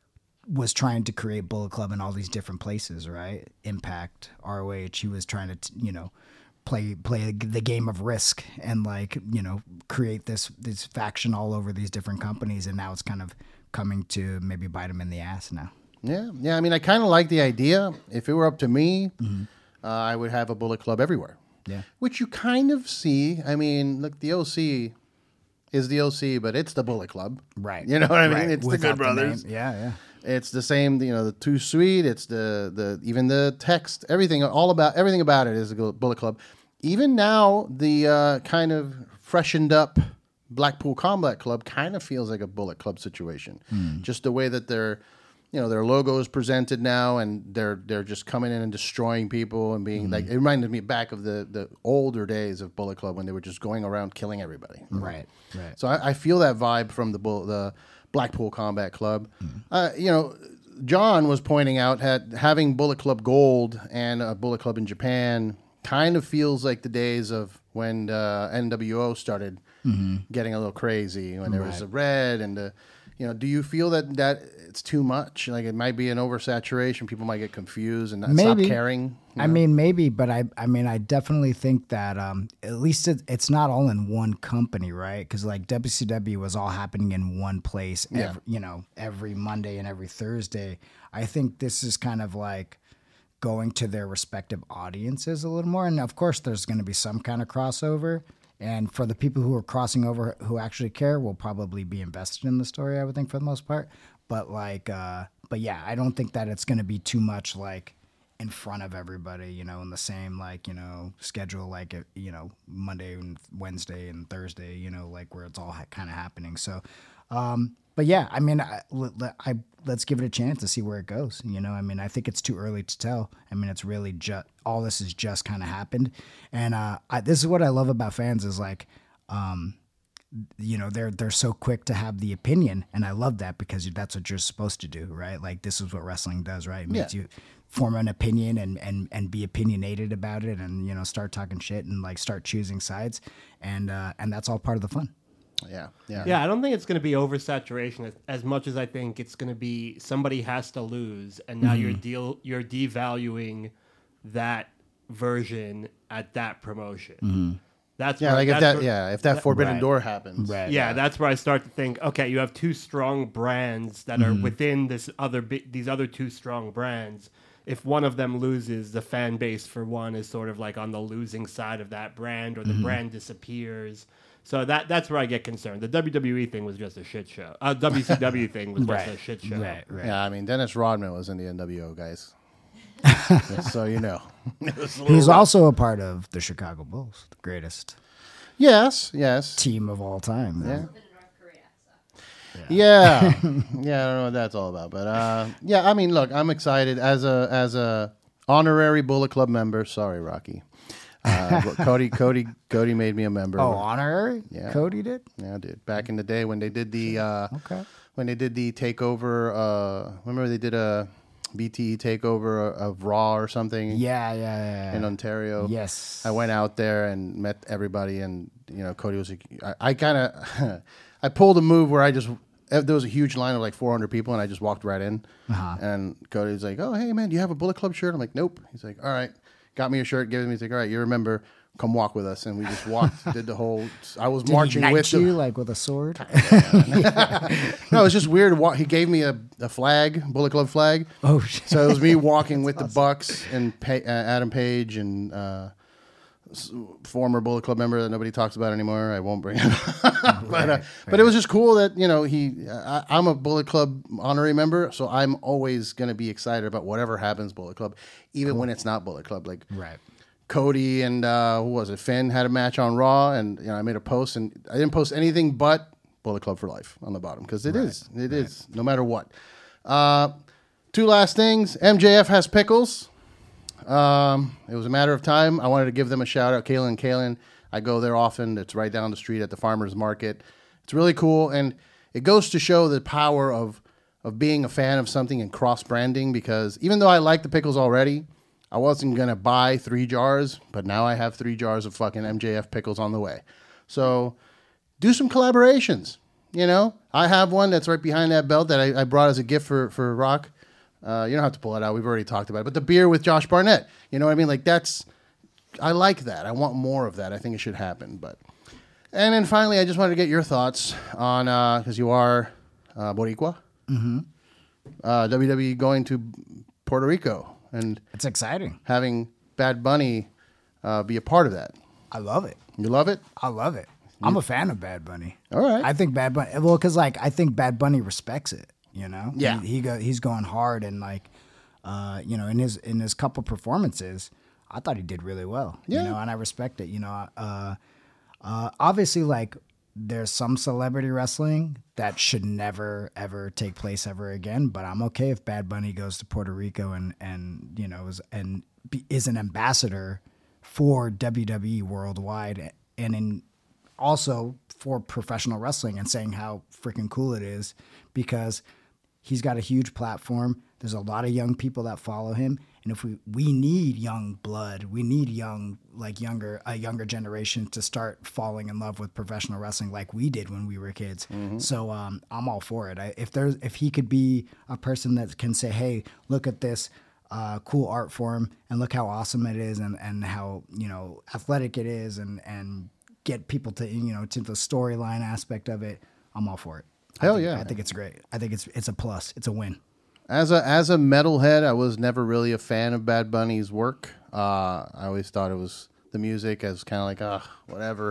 C: was trying to create Bullet Club in all these different places, right? Impact, R O H. He was trying to, you know, play play the game of Risk and like, you know, create this this faction all over these different companies, and now it's kind of coming to maybe bite him in the ass now.
B: Yeah, yeah. I mean, I kind of like the idea. If it were up to me, mm-hmm. uh, I would have a Bullet Club everywhere.
C: Yeah,
B: which you kind of see. I mean, look, the O C is the O C, but it's the Bullet Club,
C: right?
B: You know what I mean?
C: Right.
B: It's
C: Without
B: the Good Brothers.
C: The yeah, yeah.
B: It's the same, you know, the Too Sweet. It's the the even the text, everything, all about everything about it is a Bullet Club. Even now, the uh, kind of freshened up Blackpool Combat Club kind of feels like a Bullet Club situation. Mm. Just the way that their, you know, their logo is presented now, and they're they're just coming in and destroying people and being mm. like, it reminded me back of the the older days of Bullet Club when they were just going around killing everybody.
C: Right, right.
B: So I, I feel that vibe from the Bull, the Blackpool Combat Club. Mm. Uh, you know, John was pointing out that having Bullet Club Gold and a Bullet Club in Japan kind of feels like the days of when uh, N W O started mm-hmm. getting a little crazy, when there right. was the red and the, you know, do you feel that, that it's too much? Like it might be an oversaturation. People might get confused and not
C: maybe.
B: stop caring.
C: I know? mean, maybe, but I, I mean, I definitely think that um, at least it, it's not all in one company, right? Because like W C W was all happening in one place,
B: yeah.
C: every, you know, every Monday and every Thursday. I think this is kind of like going to their respective audiences a little more. And of course, there's going to be some kind of crossover. And for the people who are crossing over who actually care, will probably be invested in the story, I would think, for the most part. But like, uh, but yeah, I don't think that it's going to be too much like in front of everybody, you know, in the same like, you know, schedule, like, you know, Monday and Wednesday and Thursday, you know, like where it's all ha- kind of happening. So, um, but yeah, I mean, I, I, let's give it a chance to see where it goes. You know, I mean, I think it's too early to tell. I mean, it's really just, all this has just kind of happened. And uh, I, this is what I love about fans is like, um, you know, they're they're so quick to have the opinion. And I love that, because that's what you're supposed to do, right? Like, this is what wrestling does, right? It makes yeah. you form an opinion and, and, and be opinionated about it, and, you know, start talking shit and like start choosing sides. And, uh, and that's all part of the fun.
B: Yeah, yeah.
D: Yeah, I don't think it's going to be oversaturation as, as much as I think it's going to be somebody has to lose, and now mm-hmm. you're deal you're devaluing that version at that promotion. Mm-hmm. That's
B: yeah,
D: where,
B: like
D: that's
B: if that
D: where,
B: yeah, if that, that Forbidden
C: right.
B: Door happens,
C: right?
D: Yeah,
C: yeah,
D: that's where I start to think. Okay, you have two strong brands that mm-hmm. are within this other these other two strong brands. If one of them loses, the fan base for one is sort of like on the losing side of that brand, or the mm-hmm. brand disappears. So that that's where I get concerned. The W W E thing was just a shit show. Uh, W C W thing was
C: right.
D: just a shit show.
C: Right, right.
B: Yeah, I mean, Dennis Rodman was in the N W O, guys. Just so you know.
C: He's rough. Also a part of the Chicago Bulls, the greatest
B: yes, yes.
C: team of all time.
B: Yeah.
C: Yeah.
B: Yeah. yeah, I don't know what that's all about. But uh, yeah, I mean, look, I'm excited as a as a honorary Bullet Club member. Sorry, Rocky. Uh, Cody, Cody, Cody made me a member.
C: Oh, honorary?
B: Yeah,
C: Cody did.
B: Yeah, I did. Back in the day when they did the uh,
C: okay,
B: when they did the takeover. Uh, remember they did a B T E takeover of Raw or something.
C: Yeah, yeah, yeah.
B: In Ontario.
C: Yes.
B: I went out there and met everybody, and you know, Cody was. I, I kind of, I pulled a move where I just. There was a huge line of like four hundred people, and I just walked right in. Uh-huh. And Cody's like, "Oh, hey man, do you have a Bullet Club shirt?" I'm like, "Nope." He's like, "All right." Got me a shirt, gave it to me. He's like, all right, you remember come walk with us, and we just walked, did the whole. I was
C: Did
B: marching
C: he knight
B: with
C: you
B: the.
C: like with a sword?
B: No, it was just weird. to walk- He gave me a, a flag, Bullet Club flag.
C: Oh shit!
B: So it was me walking with the Bucks and pa- uh, Adam Page and uh, s- former Bullet Club member that nobody talks about anymore. I won't bring him up. but uh, but it was just cool that you know he. I, I'm a Bullet Club honorary member, so I'm always going to be excited about whatever happens Bullet Club, even when it's not Bullet Club. Like
C: Right.
B: Cody and uh, who was it? Finn had a match on Raw, and you know I made a post, and I didn't post anything but Bullet Club for life on the bottom because it is, it is, no matter what. Uh, two last things: M J F has pickles. Um, it was a matter of time. I wanted to give them a shout out, Kalen and Kalen. I go there often. It's right down the street at the farmers market. It's really cool, and it goes to show the power of of being a fan of something and cross branding. Because even though I like the pickles already, I wasn't going to buy three jars, but now I have three jars of fucking M J F pickles on the way. So do some collaborations, you know? I have one that's right behind that belt that I, I brought as a gift for, for Rock. Uh, you don't have to pull it out. We've already talked about it. But the beer with Josh Barnett, you know what I mean? Like that's, I like that. I want more of that. I think it should happen. But, and then finally, I just wanted to get your thoughts on, because you are uh, Boricua. Mm-hmm. Uh, W W E going to Puerto Rico. And
C: It's exciting.
B: having Bad Bunny uh, be a part of that.
C: I love it.
B: You love it?
C: I love it. I'm a fan of Bad Bunny.
B: All right.
C: I think Bad Bunny. Well, because like I think Bad Bunny respects it. You know.
B: Yeah.
C: He, he go. He's going hard and like, uh, you know, in his in his couple performances, I thought he did really well.
B: Yeah.
C: You know, and I respect it. You know, uh, uh, obviously like there's some celebrity wrestling that should never ever take place ever again. But I'm okay if Bad Bunny goes to Puerto Rico and and you know is and be, is an ambassador for W W E worldwide and in also for professional wrestling and saying how freaking cool it is because he's got a huge platform. There's a lot of young people that follow him. And if we, we need young blood, we need young, like younger, a younger generation to start falling in love with professional wrestling like we did when we were kids. Mm-hmm. So um, I'm all for it. I, if there's, if he could be a person that can say, hey, look at this uh, cool art form and look how awesome it is and, and how, you know, athletic it is and, and get people to, you know, to the storyline aspect of it, I'm all for it.
B: Hell
C: I think,
B: yeah.
C: I think it's great. I think it's it's a plus. It's a win.
B: As a as a metalhead, I was never really a fan of Bad Bunny's work. Uh, I always thought it was the music as kind of like, ah, whatever.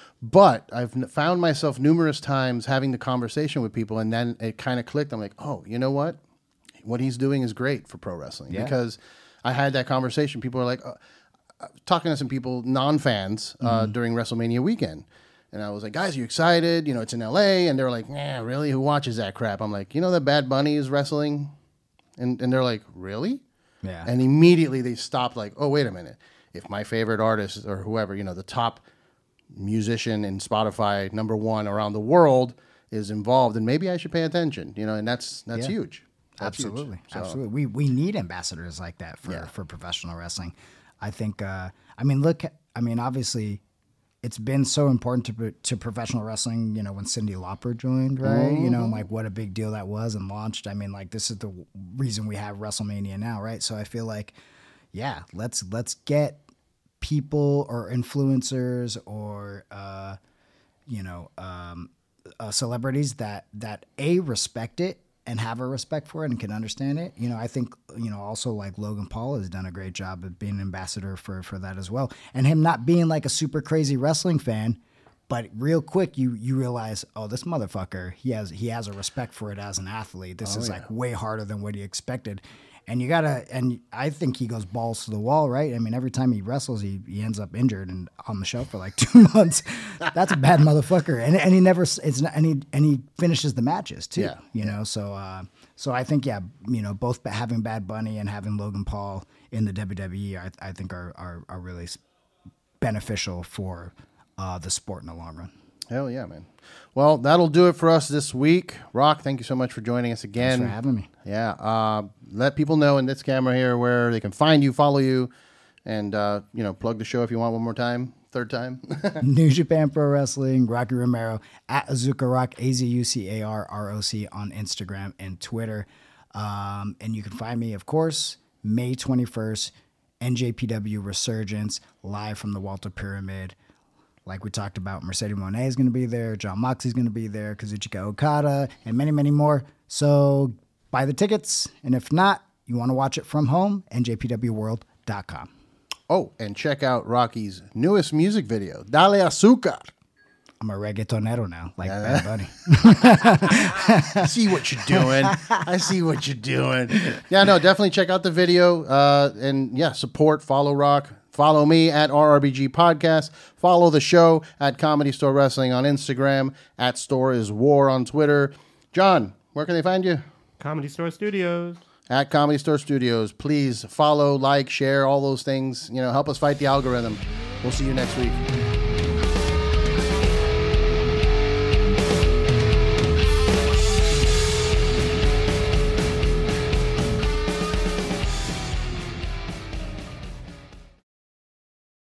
B: But I've n- found myself numerous times having the conversation with people, and then it kind of clicked. I'm like, oh, you know what? What he's doing is great for pro wrestling.
C: Yeah.
B: Because I had that conversation. People are like, uh, uh, talking to some people, non-fans, uh,
C: Mm-hmm.
B: during WrestleMania weekend. And I was like, guys, are you excited? You know, it's in L A. And they were like, nah, really? Who watches that crap? I'm like, you know that Bad Bunny is wrestling? And and they're like, really?
C: Yeah.
B: And immediately they stopped like, oh, wait a minute. If my favorite artist or whoever, you know, the top musician in Spotify, number one around the world is involved, then maybe I should pay attention, you know, and that's that's
C: Yeah.
B: huge. That's huge.
C: Absolutely,
B: So,
C: absolutely. We we need ambassadors like that for,
B: Yeah.
C: for professional wrestling. I think. Uh, I mean, look. I mean, obviously, it's been so important to to professional wrestling. You know, when Cyndi Lauper joined, right? You know, like what a big deal that was and launched. I mean, like this is the reason we have WrestleMania now, right? So I feel like, yeah, let's let's get people or influencers or uh, you know um, uh, celebrities that that a respect it and have a respect for it and can understand it. You know, I think, you know, also like Logan Paul has done a great job of being an ambassador for, for that as well. And him not being like a super crazy wrestling fan, but real quick you you realize, oh, this motherfucker, he has he has a respect for it as an athlete. This is like way harder than what he expected. And you gotta, and I think he goes balls to the wall, right? I mean, every time he wrestles, he, he ends up injured and on the shelf for like two months. That's a bad motherfucker, and and he never, it's not, and he and he finishes the matches too.
B: Yeah.
C: You know, so uh, so I think yeah, you know, both having Bad Bunny and having Logan Paul in the W W E, I, I think are, are are really beneficial for uh, the sport in the long run.
B: Hell yeah, man. Well, that'll do it for us this week. Rock, thank you so much for joining us again.
C: Thanks for having me.
B: Yeah. Uh, let people know in this camera here where they can find you, follow you, and, uh, you know, plug the show if you want one more time, third time.
C: New Japan Pro Wrestling, Rocky Romero, at Azuka Rock, A Z U C A R R O C on Instagram and Twitter. Um, and you can find me, of course, May twenty-first N J P W Resurgence, live from the Walter Pyramid. Like we talked about, Mercedes Moné is going to be there, John Moxley's going to be there, Kazuchika Okada, and many, many more. So buy the tickets, and if not, you want to watch it from home, N J P W world dot com.
B: Oh, and check out Rocky's newest music video, Dale Azúcar.
C: I'm a reggaetonero now, like Bad Bunny.
B: I see what you're doing. I see what you're doing. Yeah, no, definitely check out the video. Uh, and yeah, support, follow Rock. Follow me at R R B G Podcast. Follow the show at Comedy Store Wrestling on Instagram, at Store is War on Twitter. John, where can they find you?
D: Comedy Store Studios.
B: At Comedy Store Studios. Please follow, like, share, all those things. You know, help us fight the algorithm. We'll see you next week.